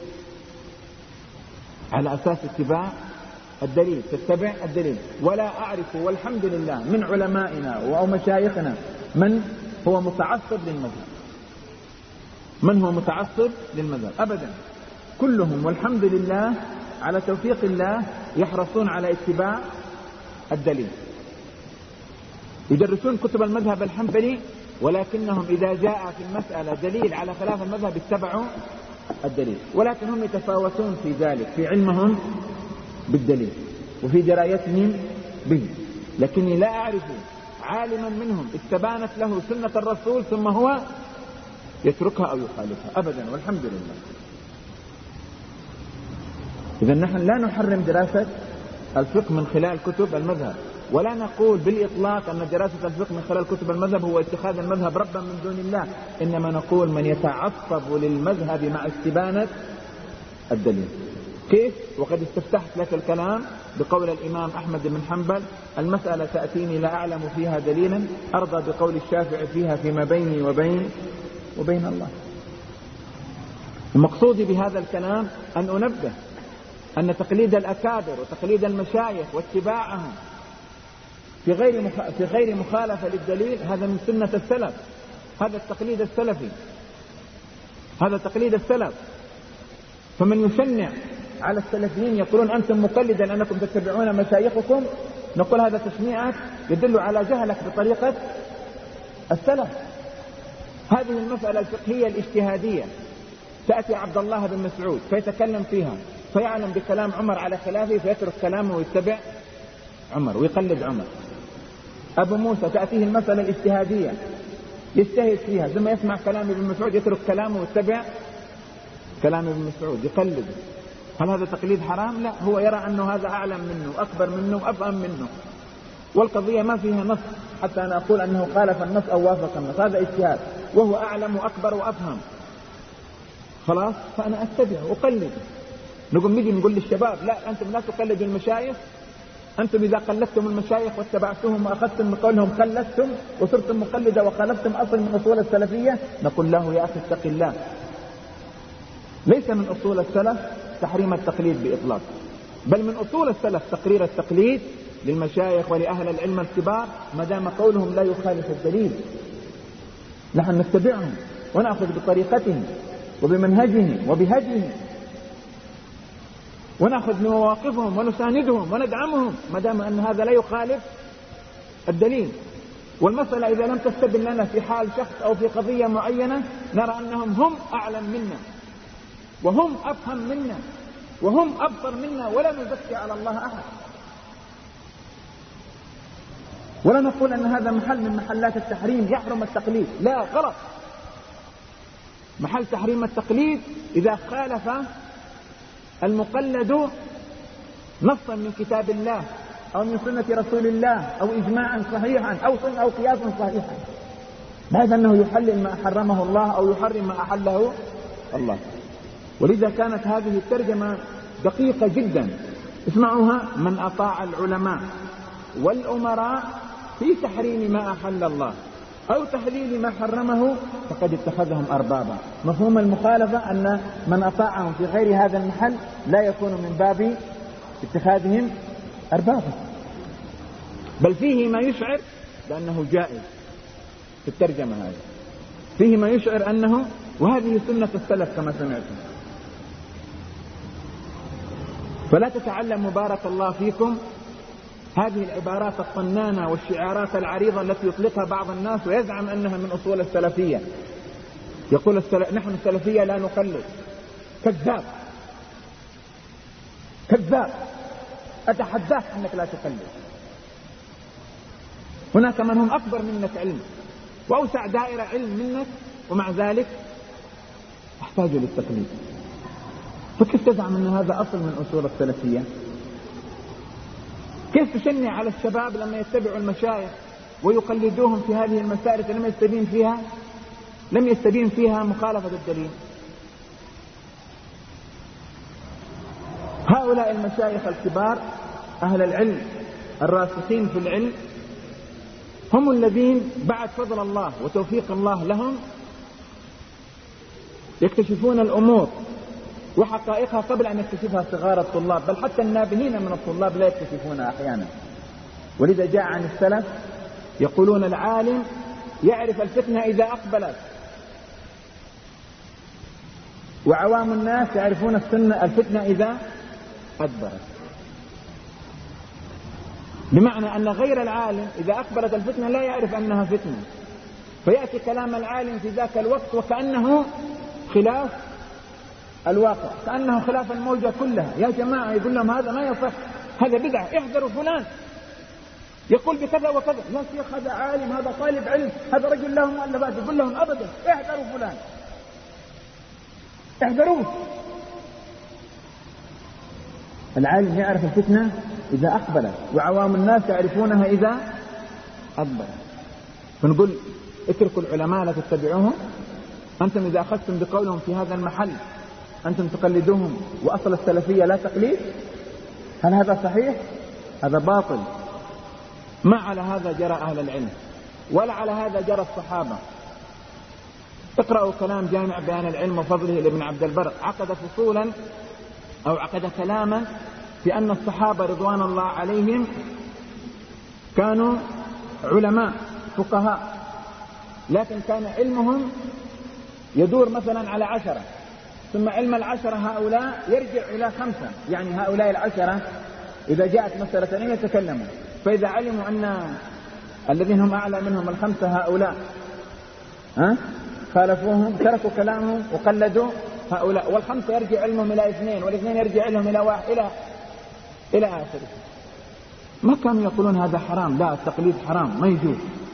على أساس اتباع الدليل، تتبع الدليل. ولا أعرف والحمد لله من علمائنا أو مشايخنا من هو متعصب للمذهب، من هو متعصب للمذهب أبدا، كلهم والحمد لله على توفيق الله يحرصون على اتباع الدليل. يدرسون كتب المذهب الحنبلي، ولكنهم إذا جاء في المسألة دليل على خلاف المذهب اتبعوا الدليل، ولكن هم يتفاوتون في ذلك، في علمهم بالدليل وفي درايتهم به. لكني لا أعرف عالما منهم استبانت له سنة الرسول ثم هو يتركها أو يخالفها أبدا، والحمد لله. إذا نحن لا نحرم دراسة الفقه من خلال كتب المذهب، ولا نقول بالإطلاق أن دراسة الفقه من خلال كتب المذهب هو اتخاذ المذهب ربا من دون الله، إنما نقول من يتعصب للمذهب مع استبانة الدليل. كيف؟ وقد استفتحت لك الكلام بقول الإمام أحمد بن حنبل: المسألة تأتيني لا أعلم فيها دليلا أرضى بقول الشافعي فيها فيما بيني وبين الله. المقصود بهذا الكلام أن أنبه أن تقليد الأكابر وتقليد المشايخ واتباعهم في غير مخالفة للدليل هذا من سنة السلف، هذا التقليد السلفي، هذا تقليد السلف. فمن يشنع على السلفيين يقولون أنتم مقلدا لأنكم تتبعون مشايخكم، نقول هذا تشنيعك يدل على جهلك بطريقة السلف. هذه المسألة الفقهية الاجتهادية تأتي عبد الله بن مسعود فيتكلم فيها فيعلم بكلام عمر على خلافه فيترك كلامه ويتبع عمر ويقلد عمر. أبو موسى تأتيه المسألة الاجتهادية يجتهد فيها، ثم يسمع كلام ابن مسعود يترك كلامه ويتبع كلام ابن مسعود يقلده. هل هذا تقليد حرام؟ لا، هو يرى أنه هذا أعلم منه وأكبر منه وأفهم منه، والقضية ما فيها نص حتى أنا أقول أنه خالف النص أو وافق النص، هذا اجتهاد وهو أعلم وأكبر وأفهم، خلاص فأنا أتبع وأقلد. نجي نقول للشباب لا، أنتم لا تقلدوا المشايخ، أنتم إذا قلدتم المشايخ واتبعتهم وأخذتم من قولهم قلدتم وصرتم مقلدة وخالفتم أصل من أصول السلفية. نقول له يا أخي اتق الله، ليس من أصول السلف تحريم التقليد بإطلاق، بل من أصول السلف تقرير التقليد للمشايخ ولأهل العلم الكبار ما دام قولهم لا يخالف الدليل. نحن نتبعهم ونأخذ بطريقتهم وبمنهجهم وبهديهم، ونأخذ بمواقفهم ونساندهم وندعمهم ما دام أن هذا لا يخالف الدليل. والمسألة إذا لم تستبن لنا في حال شخص أو في قضية معينة نرى أنهم هم أعلم منا وهم أفهم منا وهم أبصر منا، ولا نزكي على الله أحد، ولا نقول أن هذا محل من محلات التحريم يحرم التقليد، لا، غلط. محل تحريم التقليد إذا خالف المقلد نصا من كتاب الله أو من سنة رسول الله أو إجماعا صحيحا أو قياسا صحيحا، بحيث أنه يحلل ما حرمه الله أو يحرم ما أحله الله. ولذا كانت هذه الترجمة دقيقة جدا، اسمعوها: من أطاع العلماء والأمراء في تحريم ما أحل الله أو تحليل ما حرمه فقد اتخذهم أربابا. مفهوم المخالفة أن من أطاعهم في غير هذا المحل لا يكون من باب اتخاذهم أربابا، بل فيه ما يشعر بأنه جائز. في الترجمة هذه فيه ما يشعر أنه، وهذه سنة السلف كما سمعتم. فلا تتعلموا بارك الله فيكم هذه العبارات الطنانة والشعارات العريضة التي يطلقها بعض الناس ويزعم أنها من أصول السلفية، يقول نحن السلفية لا نقلد. كذاب كذاب، أتحداك أنك لا تقلد. هناك من هم أكبر منك علم وأوسع دائرة علم منك، ومع ذلك احتاجوا للتقليد. فكيف تزعم أن هذا أصل من أصول السلفية؟ كيف تشنع على الشباب لما يتبعوا المشايخ ويقلدوهم في هذه المسائل لم يستبين فيها مخالفة الدليل؟ هؤلاء المشايخ الكبار أهل العلم الراسخين في العلم هم الذين بعد فضل الله وتوفيق الله لهم يكتشفون الأمور وحقائقها قبل أن يكتشفها صغار الطلاب، بل حتى النابهين من الطلاب لا يكتشفونها أحيانا. ولذا جاء عن السلف يقولون العالم يعرف الفتنة إذا أقبلت، وعوام الناس يعرفون الفتنة إذا أدبرت. بمعنى أن غير العالم إذا أقبلت الفتنة لا يعرف أنها فتنة، فيأتي كلام العالم في ذاك الوقت وكأنه خلاف الواقع، كأنه خلاف الموجة كلها. يا جماعة يقول لهم هذا ما يصح، هذا بدعة، احذروا فلان يقول بكذا وكذا. يا شيخ هذا عالم، هذا طالب علم، هذا رجل له مؤلفات. يقول لهم أبدا احذروا فلان، احذروه. العالم يعرف الفتنة إذا أقبلت، وعوام الناس يعرفونها إذا أدبرت. فنقول اتركوا العلماء لا تتبعوهم. أنتم إذا أخذتم بقولهم في هذا المحل أنتم تقلدوهم، وأصل السلفية لا تقليد. هل هذا صحيح؟ هذا باطل. ما على هذا جرى أهل العلم، ولا على هذا جرى الصحابة. اقرأوا كلام جامع بيان العلم وفضله لابن عبد البر، عقد فصولا أو عقد كلاما في أن الصحابة رضوان الله عليهم كانوا علماء فقهاء، لكن كان علمهم يدور مثلا على 10، ثم علم 10 هؤلاء يرجع إلى 5. يعني هؤلاء 10 إذا جاءت مسألة لم يتكلموا، فإذا علموا أن الذين هم أعلى منهم 5 هؤلاء خالفوهم، تركوا كلامهم وقلدوا هؤلاء، وال5 يرجع علمهم إلى 2، وال2 يرجع علمهم إلى 1 إلى آخره. ما كانوا يقولون هذا حرام، لا التقليد حرام ما يجوز.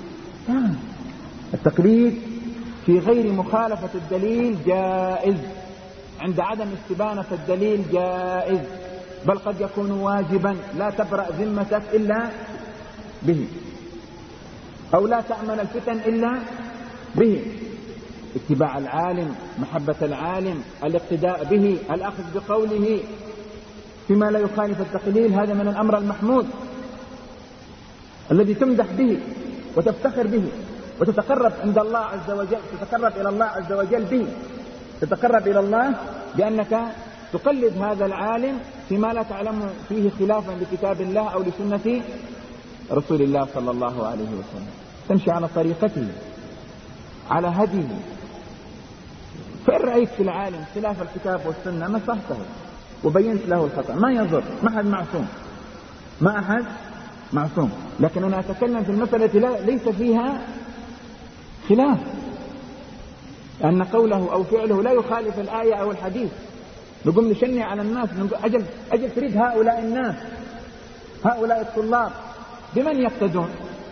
التقليد في غير مخالفة الدليل جائز، عند عدم استبانة الدليل جائز، بل قد يكون واجبا، لا تبرأ ذمتك إلا به، أو لا تأمن الفتن إلا به. اتباع العالم، محبة العالم، الاقتداء به، الأخذ بقوله فيما لا يخالف التقليد، هذا من الأمر المحمود الذي تمدح به وتفتخر به وتتقرب عند الله عز وجل، تتقرب إلى الله عز وجل به، تتقرب إلى الله بأنك تقلد هذا العالم فيما لا تعلم فيه خلافا لكتاب الله أو لسنة رسول الله صلى الله عليه وسلم، تمشي على طريقته على هديه. فإن رأيت في العالم خلاف الكتاب والسنة نصحته وبينت له الخطأ، ما يضر، ما أحد معصوم، ما أحد معصوم. لكن أنا أتكلم في المسألة ليس فيها خلاف، أن قوله أو فعله لا يخالف الآية أو الحديث. نقوم نشنع على الناس، نقول أجل تريد هؤلاء الناس، هؤلاء الطلاب بمن يقتدون؟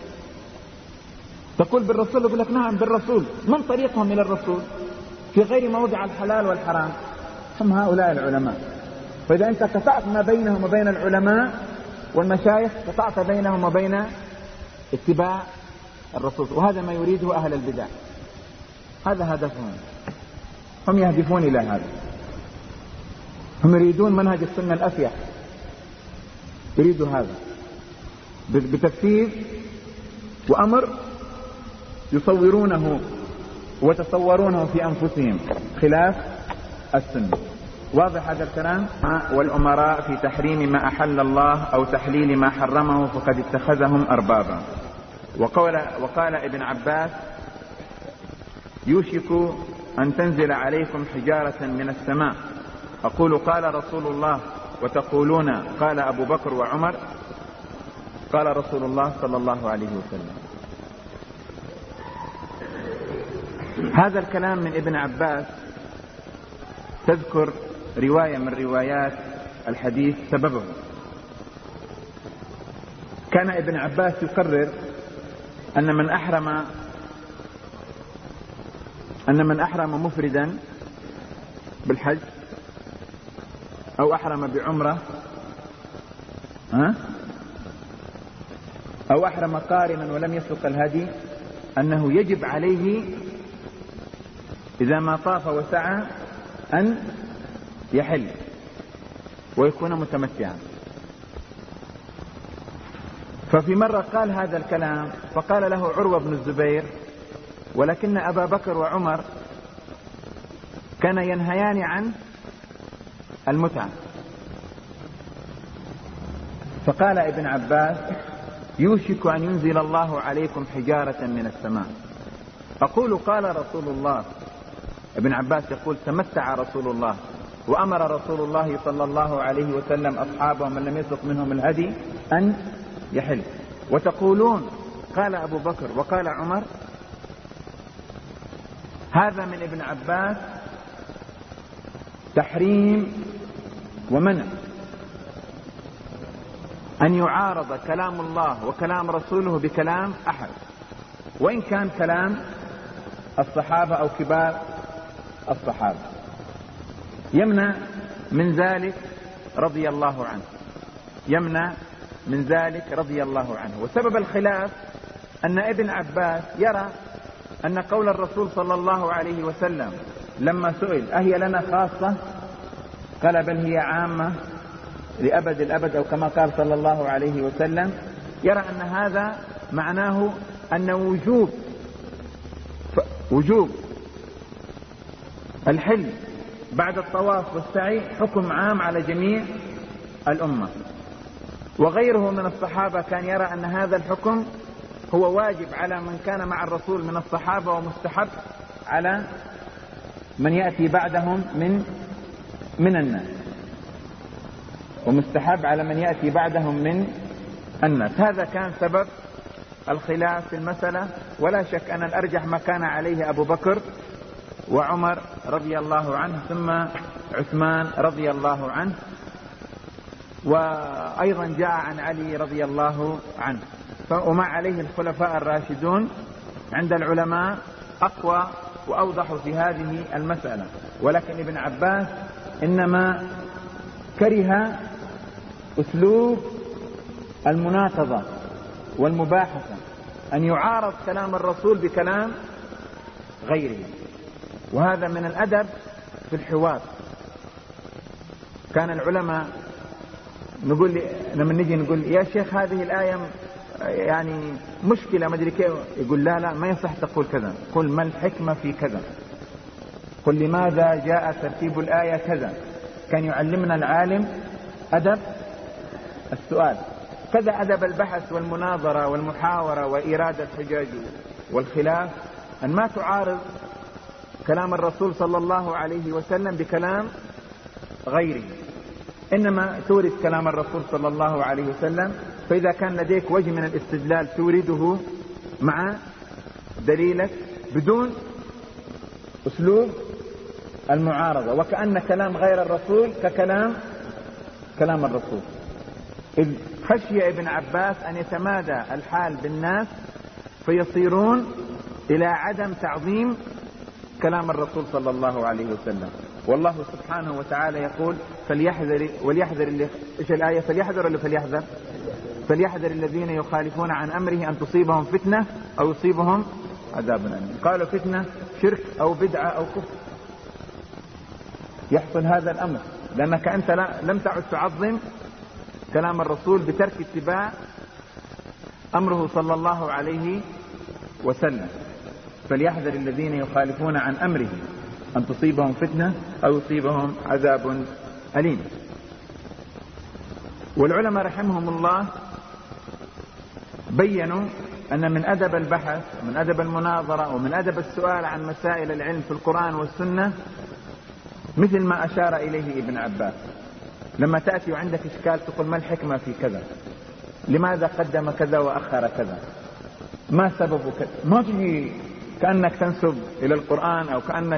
تقول بالرسول، يقول لك نعم بالرسول. من طريقهم إلى الرسول في غير موضع الحلال والحرام؟ هم هؤلاء العلماء. فإذا أنت قطعت ما بينهم وبين العلماء والمشايخ، قطعت بينهم وبين اتباع الرسول، وهذا ما يريده أهل البدع، هذا هدفهم، هم يهدفون إلى هذا، هم يريدون منهج السنة الأفيح، يريدوا هذا بتفسير وأمر يصورونه وتصورونه في أنفسهم خلاف السنة. واضح هذا الكلام؟ والأمراء في تحريم ما أحل الله أو تحليل ما حرمه فقد اتخذهم أربابا. وقال ابن عباس: يوشك أن تنزل عليكم حجارة من السماء، أقول قال رسول الله وتقولون قال أبو بكر وعمر. قال رسول الله صلى الله عليه وسلم. هذا الكلام من ابن عباس تذكر رواية من روايات الحديث سببه. كان ابن عباس يقرر أن من أحرم مفردا بالحج أو أحرم بعمرة أو أحرم قارنا ولم يسق الهدي أنه يجب عليه إذا ما طاف وسعى أن يحل ويكون متمتعا. ففي مرة قال هذا الكلام فقال له عروة بن الزبير: ولكن أبا بكر وعمر كان ينهيان عن المتعة. فقال ابن عباس: يوشك أن ينزل الله عليكم حجارة من السماء. أقول قال رسول الله. ابن عباس يقول: تمتع رسول الله وأمر رسول الله صلى الله عليه وسلم أصحابه من لم يسق منهم الهدي أن يحل، وتقولون قال أبو بكر وقال عمر. هذا من ابن عباس تحريم ومنع أن يعارض كلام الله وكلام رسوله بكلام أحد، وإن كان كلام الصحابة أو كبار الصحابة. يمنع من ذلك رضي الله عنه. وسبب الخلاف أن ابن عباس يرى أن قول الرسول صلى الله عليه وسلم لما سئل: أهي لنا خاصة؟ قال: بل هي عامة لأبد الأبد، أو كما قال صلى الله عليه وسلم. يرى أن هذا معناه أن وجوب الحل بعد الطواف والسعي حكم عام على جميع الأمة. وغيره من الصحابة كان يرى أن هذا الحكم هو واجب على من كان مع الرسول من الصحابة، ومستحب على من يأتي بعدهم من الناس. هذا كان سبب الخلاف في المسألة. ولا شك أن الأرجح ما كان عليه أبو بكر وعمر رضي الله عنه، ثم عثمان رضي الله عنه، وأيضا جاء عن علي رضي الله عنه. وما عليه الخلفاء الراشدون عند العلماء أقوى وأوضح في هذه المسألة. ولكن ابن عباس إنما كره أسلوب المناقضة والمباحثة، أن يعارض كلام الرسول بكلام غيره، وهذا من الأدب في الحوار. كان العلماء لما نجي نقول: يا شيخ هذه الآية يعني مشكلة ما أدري كيف، يقول: لا ما يصح تقول كذا، قل ما الحكمة في كذا، قل لماذا جاء ترتيب الآية كذا. كان يعلمنا العالم أدب السؤال، كذا أدب البحث والمناظرة والمحاورة وإيراد الحجج والخلاف، أن ما تعارض كلام الرسول صلى الله عليه وسلم بكلام غيره، إنما تورد كلام الرسول صلى الله عليه وسلم. فإذا كان لديك وجه من الاستدلال تورده مع دليلك بدون أسلوب المعارضة، وكأن كلام غير الرسول كلام الرسول. إذ خشي ابن عباس أن يتمادى الحال بالناس فيصيرون إلى عدم تعظيم كلام الرسول صلى الله عليه وسلم. والله سبحانه وتعالى يقول: وليحذر إيش الآية؟ فليحذر الذين يخالفون عن أمره أن تصيبهم فتنة أو يصيبهم عذاب أليم. قالوا فتنة شرك أو بدعة أو كفر، يحصل هذا الأمر لأنك أنت لم تعد تعظم كلام الرسول بترك اتباع أمره صلى الله عليه وسلم. فليحذر الذين يخالفون عن أمره أن تصيبهم فتنة أو يصيبهم عذاب أليم. والعلماء رحمهم الله بينوا أن من أدب البحث ومن أدب المناظرة ومن أدب السؤال عن مسائل العلم في القرآن والسنة مثل ما أشار إليه ابن عباس. لما تأتي وعندك إشكال تقول: ما الحكمة في كذا؟ لماذا قدم كذا وأخر كذا، ما سبب كذا. ما تجي كأنك تنسب إلى القرآن أو كأنك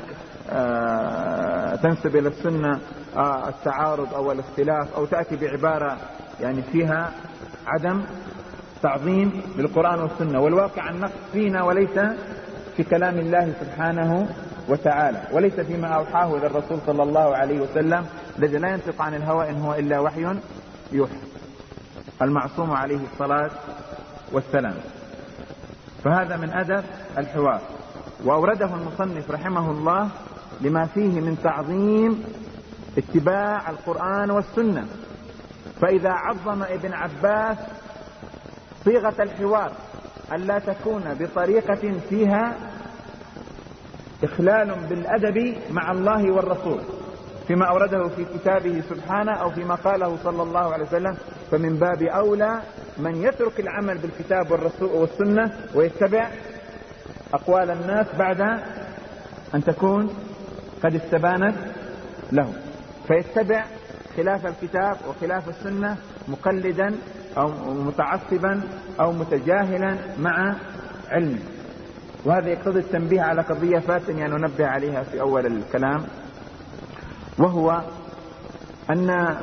تنسب إلى السنة التعارض أو الاختلاف، أو تأتي بعبارة يعني فيها عدم تعظيم للقرآن والسنة، والواقع النقص فينا وليس في كلام الله سبحانه وتعالى، وليس فيما أوحاه إلى الرسول صلى الله عليه وسلم الذي لا ينطق عن الهوى إن هو إلا وحي يوحى، المعصوم عليه الصلاة والسلام. فهذا من أدب الحوار، وأورده المصنف رحمه الله لما فيه من تعظيم اتباع القرآن والسنة. فإذا عظم ابن عباس صيغة الحوار ألا تكون بطريقة فيها إخلال بالأدب مع الله والرسول فيما أورده في كتابه سبحانه أو فيما قاله صلى الله عليه وسلم، فمن باب أولى من يترك العمل بالكتاب والرسول والسنة ويتبع أقوال الناس بعد أن تكون قد استبانت له، فيتبع خلاف الكتاب وخلاف السنة مقلدا أو متعصبا أو متجاهلا مع علمه. وهذا يقتضي التنبيه على قضية فاتني أن ننبه عليها في أول الكلام، وهو أن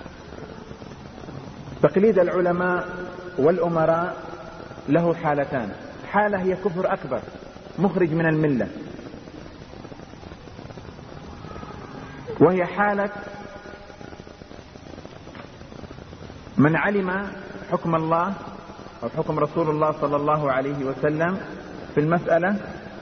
تقليد العلماء والأمراء له حالتان. حالة هي كفر أكبر مخرج من الملة، وهي حالة من علم حكم الله أو حكم رسول الله صلى الله عليه وسلم في المسألة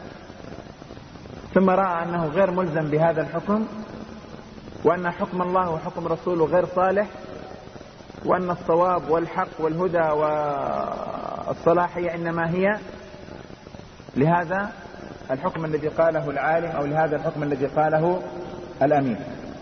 ثم رأى أنه غير ملزم بهذا الحكم، وأن حكم الله وحكم رسوله غير صالح، وأن الصواب والحق والهدى والصلاحية إنما هي لهذا الحكم الذي قاله العالم أو لهذا الحكم الذي قاله الأمير.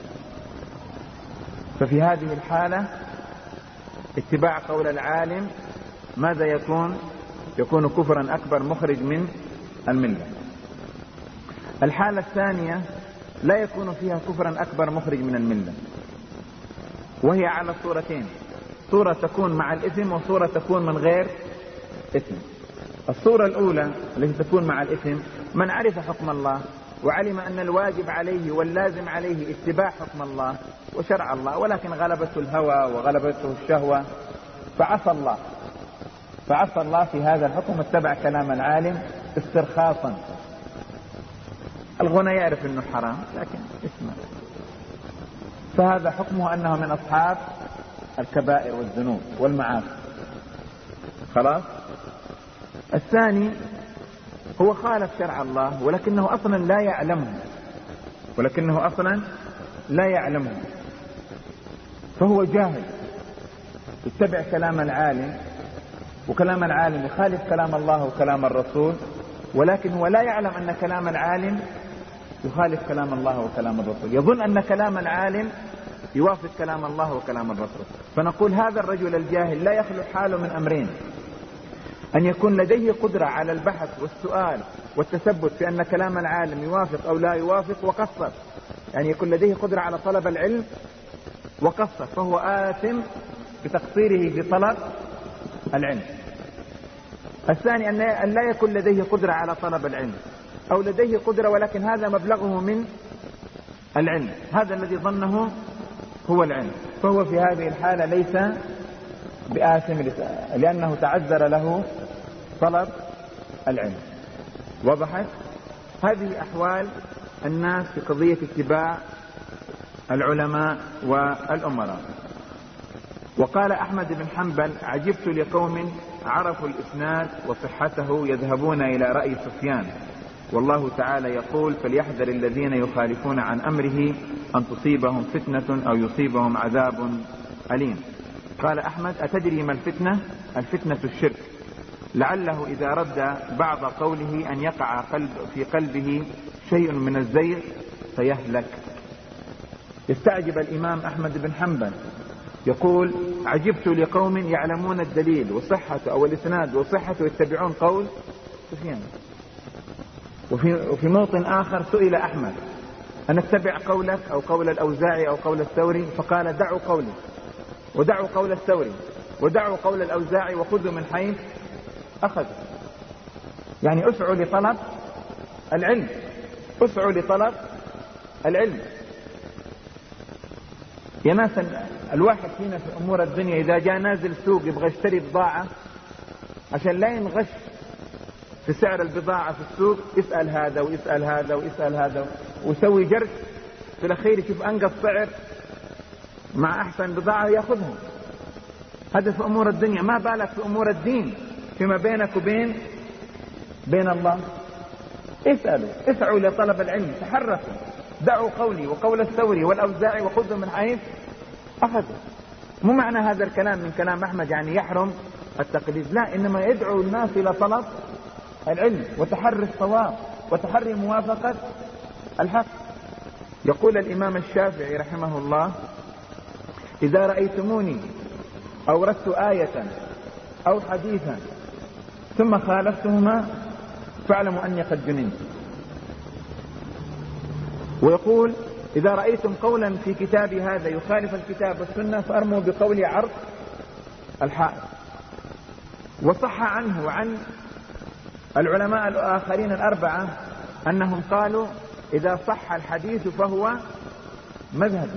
ففي هذه الحالة اتباع قول العالم ماذا يكون كفرا أكبر مخرج من الملة. الحالة الثانية لا يكون فيها كفرا أكبر مخرج من الملة، وهي على صورتين: صورة تكون مع الإثم وصورة تكون من غير إثم. الصورة الأولى التي تكون مع الإثم من عرف حكم الله وعلم أن الواجب عليه واللازم عليه اتباع حكم الله وشرع الله، ولكن غلبته الهوى وغلبته الشهوة فعصى الله في هذا الحكم واتبع كلام العالم استرخاصا. الغنى يعرف أنه حرام لكن اسمه، فهذا حكمه أنه من أصحاب الكبائر والذنوب والمعاصي. خلاص. الثاني هو خالف شرع الله ولكنه أصلا لا يعلمه، فهو جاهل يتبع كلام العالم، وكلام العالم يخالف كلام الله وكلام الرسول، ولكن هو لا يعلم أن كلام العالم يخالف كلام الله وكلام الرسول، يظن أن كلام العالم يوافق كلام الله وكلام الرسول. فنقول هذا الرجل الجاهل لا يخلو حاله من أمرين: أن يكون لديه قدرة على البحث والسؤال والتثبت في أن كلام العالم يوافق أو لا يوافق وقصر، يعني يكون لديه قدرة على طلب العلم وقصر، فهو آثم بتقصيره في طلب العلم. الثاني أن لا يكون لديه قدرة على طلب العلم، أو لديه قدرة ولكن هذا مبلغه من العلم، هذا الذي ظنه هو العلم، فهو في هذه الحالة ليس بآثم لأنه تعذر له طلب العلم. وضحت؟ هذه أحوال الناس في قضية اتباع العلماء والأمراء. وقال أحمد بن حنبل: عجبت لقوم عرفوا الإسناد وصحته يذهبون إلى رأي سفيان، والله تعالى يقول: فليحذر الذين يخالفون عن أمره أن تصيبهم فتنة أو يصيبهم عذاب أليم. قال أحمد: أتدري ما الفتنة؟ الفتنة الشرك، لعله إذا رد بعض قوله أن يقع في قلبه شيء من الزيغ فيهلك. يستعجب الإمام أحمد بن حنبل يقول: عجبت لقوم يعلمون الدليل وصحته أو الإسناد وصحته يتبعون قول سفيان. وفي موطن آخر سئل أحمد: أن اتبع قولك أو قول الأوزاعي أو قول الثوري؟ فقال: دعوا قولي ودعوا قول الثوري، ودعوا قول الأوزاعي وخذوا من حيث أخذوا. يعني اسعوا لطلب العلم، اسعوا لطلب العلم. يا ناس الواحد فينا في أمور الدنيا إذا جاء نازل سوق يبغى يشتري بضاعة، عشان لا ينغش في سعر البضاعة في السوق يسأل هذا ويسأل هذا ويسأل هذا ويسوي جرد، في الأخير يشوف أنقص سعر مع أحسن بضاعة يأخذها. هذا في أمور الدنيا، ما بالك في أمور الدين فيما بينك وبين الله. اسعوا لطلب العلم، تحركوا، دعوا قولي وقول الثوري والأوزاعي وخذوا من حيث أخذوا. مو معنى هذا الكلام من كلام أحمد يعني يحرم التقليد، لا، إنما يدعو الناس إلى طلب العلم وتحري الصواب وتحري موافقة الحق. يقول الإمام الشافعي رحمه الله: إذا رأيتموني أوردت آية أو حديثا ثم خالفتهما فاعلموا أني قد جننت. ويقول: إذا رأيتم قولا في كتابي هذا يخالف الكتاب والسنة فأرموا بقولي عرض الحائط. وصح عنه وعن العلماء الآخرين الأربعة أنهم قالوا: إذا صح الحديث فهو مذهب.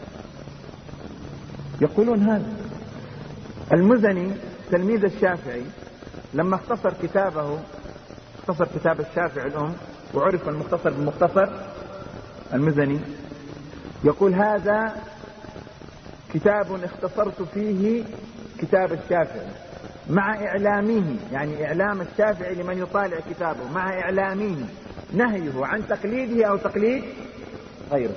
يقولون هذا. المزني تلميذ الشافعي لما اختصر كتاب الشافعي الأم وعرف المختصر بالمختصر المزني، يقول: هذا كتاب اختصرت فيه كتاب الشافعي مع إعلامه، يعني إعلام الشافعي لمن يطالع كتابه، مع إعلامه نهيه عن تقليده أو تقليد غيره.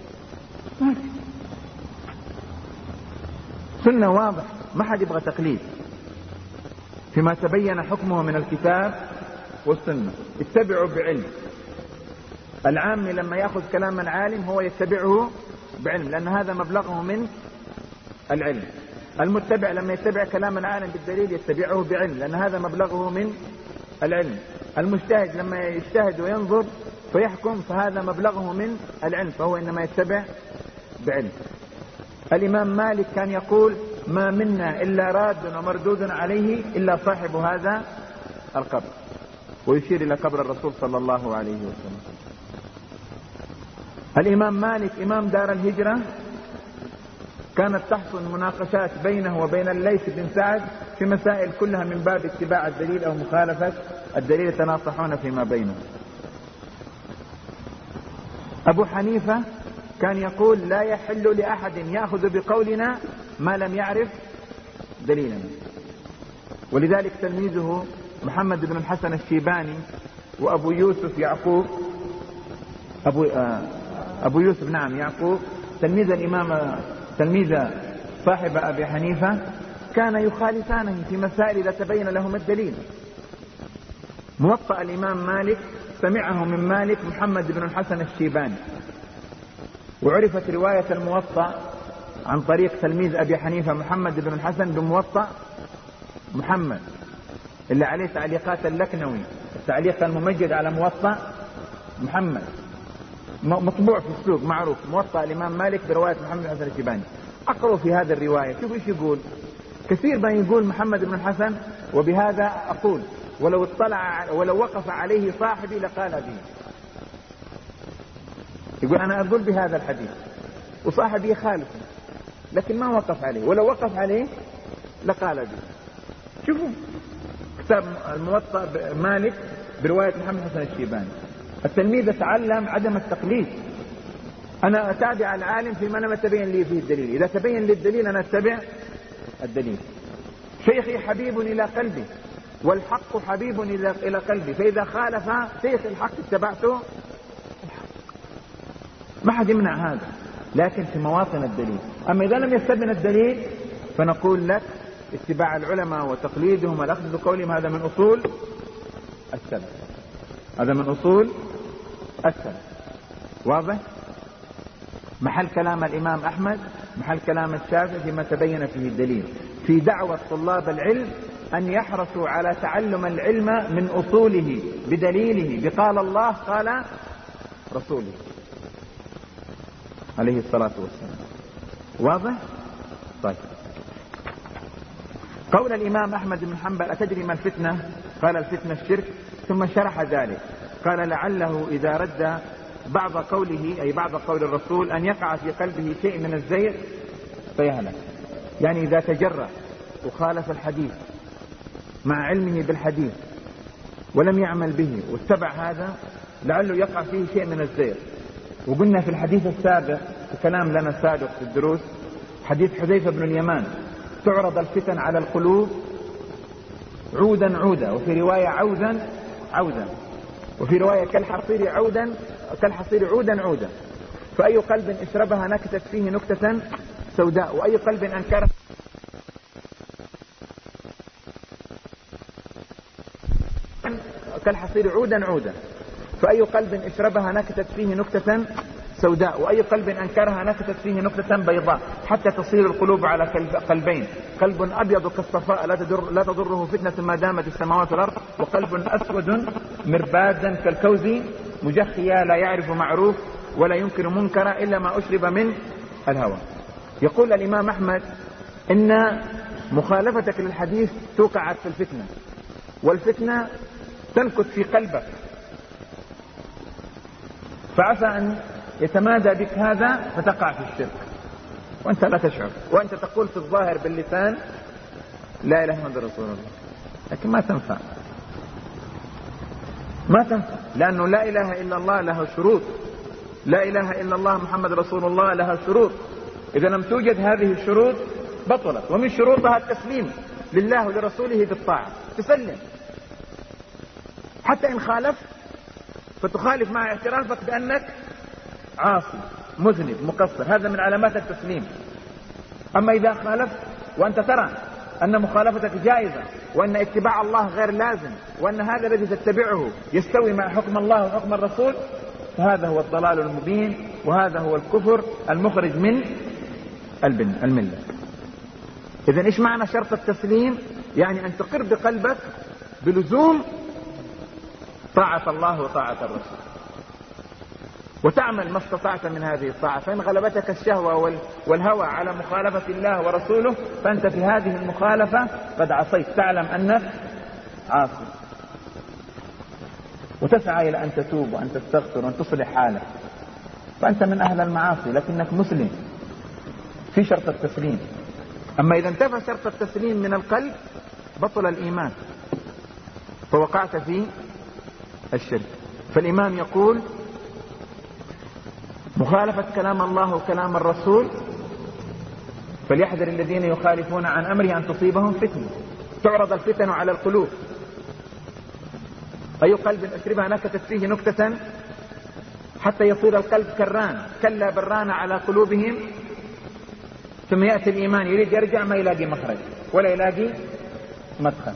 سنة واضح، ما حد يبغى تقليد فيما تبين حكمه من الكتاب والسنة. اتبعوا بعلم. العام لما يأخذ كلام العالم هو يتبعه بعلم، لأن هذا مبلغه من العلم. المتبع لما يتبع كلام العالم بالدليل يتبعه بعلم، لأن هذا مبلغه من العلم. المجتهد لما يجتهد وينظر فيحكم فهذا مبلغه من العلم، فهو إنما يتبع بعلم. الإمام مالك كان يقول: ما منا إلا راد ومردود عليه إلا صاحب هذا القبر، ويشير إلى قبر الرسول صلى الله عليه وسلم. الإمام مالك إمام دار الهجرة كانت تحصل مناقشات بينه وبين الليث بن سعد في مسائل كلها من باب اتباع الدليل أو مخالفة الدليل، يتناصحون فيما بينهم. أبو حنيفة كان يقول: لا يحل لأحد يأخذ بقولنا ما لم يعرف دليلنا. ولذلك تلميذه محمد بن الحسن الشيباني وأبو يوسف يعقوب أبو يوسف يعقوب تلميذ صاحب أبي حنيفة كان يخالفانه في مسائل إذا تبين لهم الدليل. موطأ الإمام مالك سمعه من مالك محمد بن الحسن الشيباني، وعرفت رواية الموطأ عن طريق تلميذ أبي حنيفة محمد بن الحسن بموطأ محمد اللي عليه تعليقات اللكنوي، التعليق الممجد على موطأ محمد، مطبوع في السوق معروف، موطأ الإمام مالك برواية محمد بن الحسن الشيباني. أقرأوا في هذه الرواية، شوفوا إيش يقول. كثير ما يقول محمد بن الحسن: وبهذا أقول ولو وقف عليه صاحبي لقال به. يقول: أنا أقول بهذا الحديث وصاحبي خالف لكن ما وقف عليه، ولو وقف عليه لقال به. شوفوا كتاب الموطأ مالك برواية محمد بن الحسن الشيباني. التلميذ يتعلم عدم التقليد. أنا أتابع العالم فيما لم يتبين لي فيه الدليل، إذا تبين لي الدليل أنا أتبع الدليل. شيخي حبيب إلى قلبي والحق حبيب إلى قلبي، فإذا خالف شيخ الحق اتبعته الحق. ما حد يمنع هذا، لكن في مواطن الدليل. أما إذا لم يستبن الدليل فنقول لك اتباع العلماء وتقليدهم والأخذ بقولهم هذا من أصول السلف، هذا من أصول السلف. واضح؟ محل كلام الإمام أحمد، محل كلام الشافعي فيما تبين فيه الدليل. في دعوة طلاب العلم أن يحرصوا على تعلم العلم من أصوله بدليله، بقال الله قال رسوله عليه الصلاة والسلام. واضح؟ طيب. قول الإمام أحمد بن حنبل: أتدري ما الفتنة؟ قال: الفتنة الشرك. ثم شرح ذلك قال: لعله إذا رد بعض قوله، أي بعض قول الرسول، أن يقع في قلبه شيء من الزيغ فيهلك. يعني إذا تجرأ وخالف الحديث مع علمه بالحديث ولم يعمل به واتبع هذا، لعله يقع فيه شيء من الزيغ. وقلنا في الحديث السابق في كلام لنا السابق في الدروس، حديث حذيفة بن اليمان: تعرض الفتن على القلوب عودا عودا، وفي رواية عودا عودا، وفي رواية كالحصير عودا عودا، فأي قلب اشربها نكتت فيه نكتة سوداء، وأي قلب أنكرها كالحصير عودا عودا، فأي قلب اشربها نكتت فيه نكتة سوداء، وأي قلب أنكرها نكتت فيه نكتة بيضاء، حتى تصير القلوب على قلبين: قلب أبيض كالصفاء لا تضره فتنة ما دامت السماوات والأرض، وقلب أسود مربادا كالكوز مجخيا لا يعرف معروف ولا ينكر منكرا إلا ما أشرب من الهوى. يقول الإمام أحمد: إن مخالفتك للحديث توقعك في الفتنة، والفتنة تنكت في قلبك، فعسى أن يتمادى بك هذا فتقع في الشرك وأنت لا تشعر، وأنت تقول في الظاهر باللسان لا إله إلا رسول الله، لكن ما تنفع، لأنه لا إله إلا الله لها شروط، لا إله إلا الله محمد رسول الله لها شروط. إذا لم توجد هذه الشروط بطلت، ومن شروطها التسليم لله ولرسوله بالطاعة، تسلم حتى إن خالفت فتخالف مع اعترافك بأنك عاصي مذنب مقصر، هذا من علامات التسليم. أما إذا خالفت وأنت ترى أن مخالفتك جائزة، وأن اتباع الله غير لازم، وأن هذا الذي تتبعه يستوي مع حكم الله وحكم الرسول، فهذا هو الضلال المبين، وهذا هو الكفر المخرج من الملة. إذن إيش معنى شرط التسليم؟ يعني أن تقر بقلبك بلزوم طاعة الله وطاعة الرسول، وتعمل ما استطعت من هذه الطاعة. فإن غلبتك الشهوة والهوى على مخالفة الله ورسوله، فأنت في هذه المخالفة قد عصيت، تعلم أنك عاصي، وتسعى إلى أن تتوب وأن تستغفر وأن تصلح حالك، فأنت من أهل المعاصي لكنك مسلم في شرط التسليم. أما إذا انتفى شرط التسليم من القلب بطل الإيمان، فوقعت في الشرك. فالإمام يقول: مخالفة كلام الله وكلام الرسول، فليحذر الذين يخالفون عن أمره أن تصيبهم فتنة. تعرض الفتن على القلوب، أي قلب أشربها نكتت فيه نكتة حتى يصير القلب كران، كلا بران على قلوبهم. ثم يأتي الإيمان يريد يرجع ما يلاقي مخرج ولا يلاقي مدخل.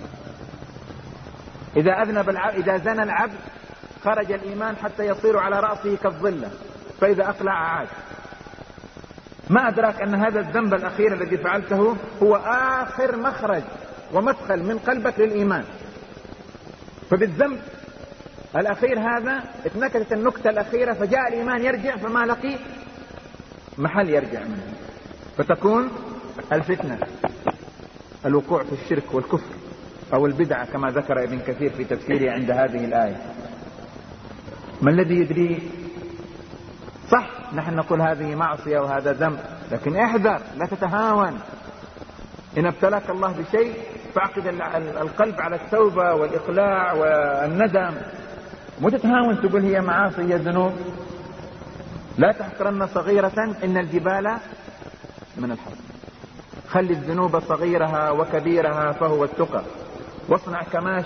إذا زنى العبد خرج الإيمان حتى يصير على رأسه كالظلة، فإذا أقلع عاد. ما أدراك أن هذا الذنب الأخير الذي فعلته هو آخر مخرج ومدخل من قلبك للإيمان. فبالذنب الأخير هذا اتنكتت النكتة الأخيرة، فجاء الإيمان يرجع فما لقي محل يرجع منه، فتكون الفتنة الوقوع في الشرك والكفر أو البدعة كما ذكر ابن كثير في تفسيره عند هذه الآية. ما الذي يدري؟ صح نحن نقول هذه معصية وهذا ذنب، لكن احذر لا تتهاون. إن ابتلاك الله بشيء فاعقد القلب على التوبة والإقلاع والندم، مو تتهاون تقول هي معاصي هي ذنوب. لا تحقرن صغيرة إن الجبال من الحصى. خلي الذنوب صغيرها وكبيرها فهو التقى. واصنع كماش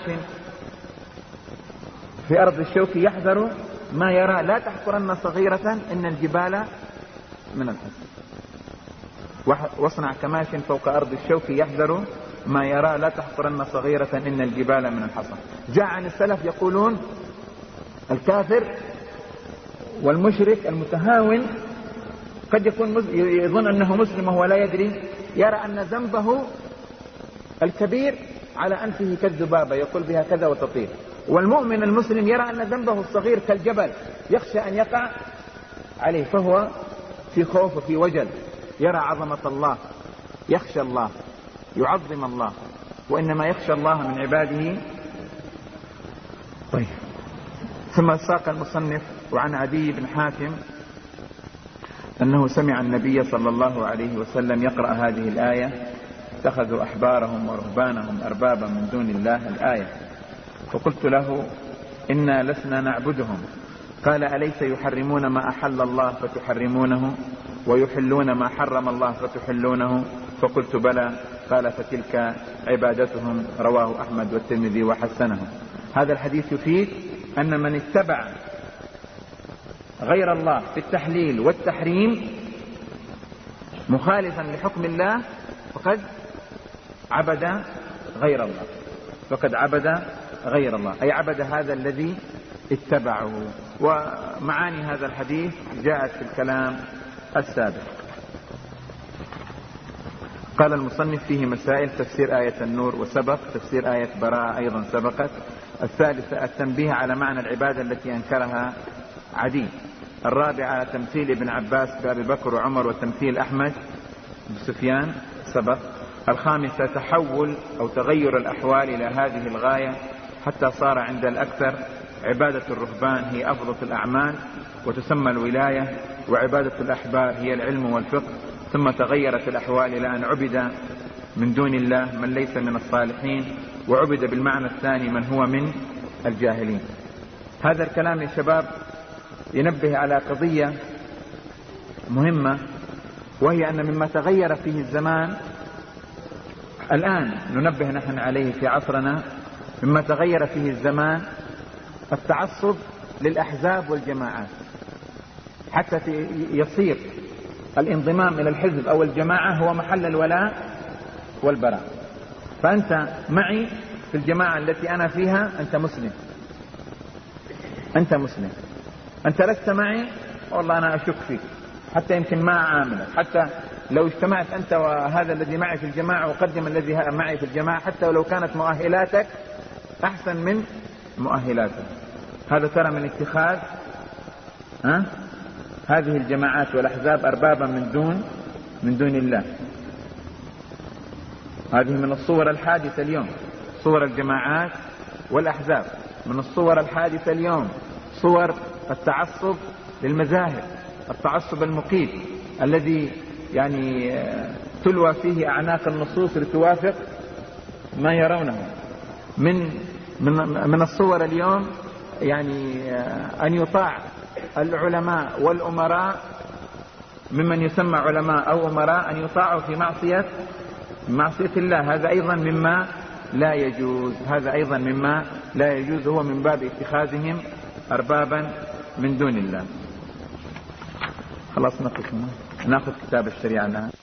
في أرض الشوك يحذر ما يرى. لا تحقرن صغيرة إن الجبال من الحصى. واصنع كماش فوق أرض الشوك يحذر ما يرى. لا تحقرن صغيرة إن الجبال من الحصى. جاء عن السلف يقولون: الكافر والمشرك المتهاون قد يكون يظن أنه مسلم وهو لا يدري، يرى أن ذنبه الكبير على أنفه كالذبابة يقول بها كذا وتطير. والمؤمن المسلم يرى أن ذنبه الصغير كالجبل يخشى أن يقع عليه، فهو في خوف وفي وجل، يرى عظمة الله، يخشى الله، يعظم الله، وإنما يخشى الله من عباده. طيب، ثم ساق المصنف وعن عدي بن حاتم أنه سمع النبي صلى الله عليه وسلم يقرأ هذه الآية: اتخذوا أحبارهم ورهبانهم أربابا من دون الله، الآية. فقلت له: إنا لسنا نعبدهم. قال: أليس يحرمون ما أحل الله فتحرمونه ويحلون ما حرم الله فتحلونه؟ فقلت: بلى. قال: فتلك عبادتهم. رواه أحمد والترمذي وحسنه. هذا الحديث يفيد أن من اتبع غير الله في التحليل والتحريم مخالفا لحكم الله فقد عبد غير الله، فقد عبد غير الله، أي عبد هذا الذي اتبعه. ومعاني هذا الحديث جاءت في الكلام السابق. قال المصنف: فيه مسائل: تفسير آية النور وسبق، تفسير آية براءة أيضا سبقت. الثالثة التنبيه على معنى العبادة التي أنكرها عدي. الرابعة تمثيل ابن عباس بأبي بكر وعمر وتمثيل أحمد بسفيان سبق. الخامسة تحول أو تغير الأحوال إلى هذه الغاية حتى صار عند الأكثر عبادة الرهبان هي أفضل الأعمال وتسمى الولاية، وعبادة الأحبار هي العلم والفقه. ثم تغيرت الأحوال إلى أن عبد من دون الله من ليس من الصالحين، وعبد بالمعنى الثاني من هو من الجاهلين. هذا الكلام يا شباب ينبه على قضية مهمة، وهي أن مما تغير فيه الزمان الآن ننبه نحن عليه في عصرنا، مما تغير فيه الزمان التعصب للأحزاب والجماعات، حتى يصير الانضمام إلى الحزب أو الجماعة هو محل الولاء والبراء. فأنت معي في الجماعة التي أنا فيها أنت مسلم، أنت مسلم. أنت لست معي والله أنا أشك فيك، حتى يمكن ما أعاملك، حتى لو اجتمعت أنت وهذا الذي معي في الجماعة وقدم الذي معي في الجماعة، حتى ولو كانت مؤهلاتك أحسن من مؤهلاته. هذا ترى من اتخاذ هذه الجماعات والأحزاب أربابا من دون الله. هذه من الصور الحادثة اليوم، صور الجماعات والأحزاب من الصور الحادثة اليوم، صور التعصب للمذاهب، التعصب المقيت الذي يعني تلوى فيه أعناق النصوص لتوافق ما يرونه. من الصور اليوم يعني أن يطاع العلماء والأمراء ممن يسمى علماء أو أمراء، أن يطاعوا في معصية الله. هذا أيضا مما لا يجوز، هذا أيضا مما لا يجوز، هو من باب اتخاذهم أربابا من دون الله. خلاص ناخذ كتاب الشريعة الآن.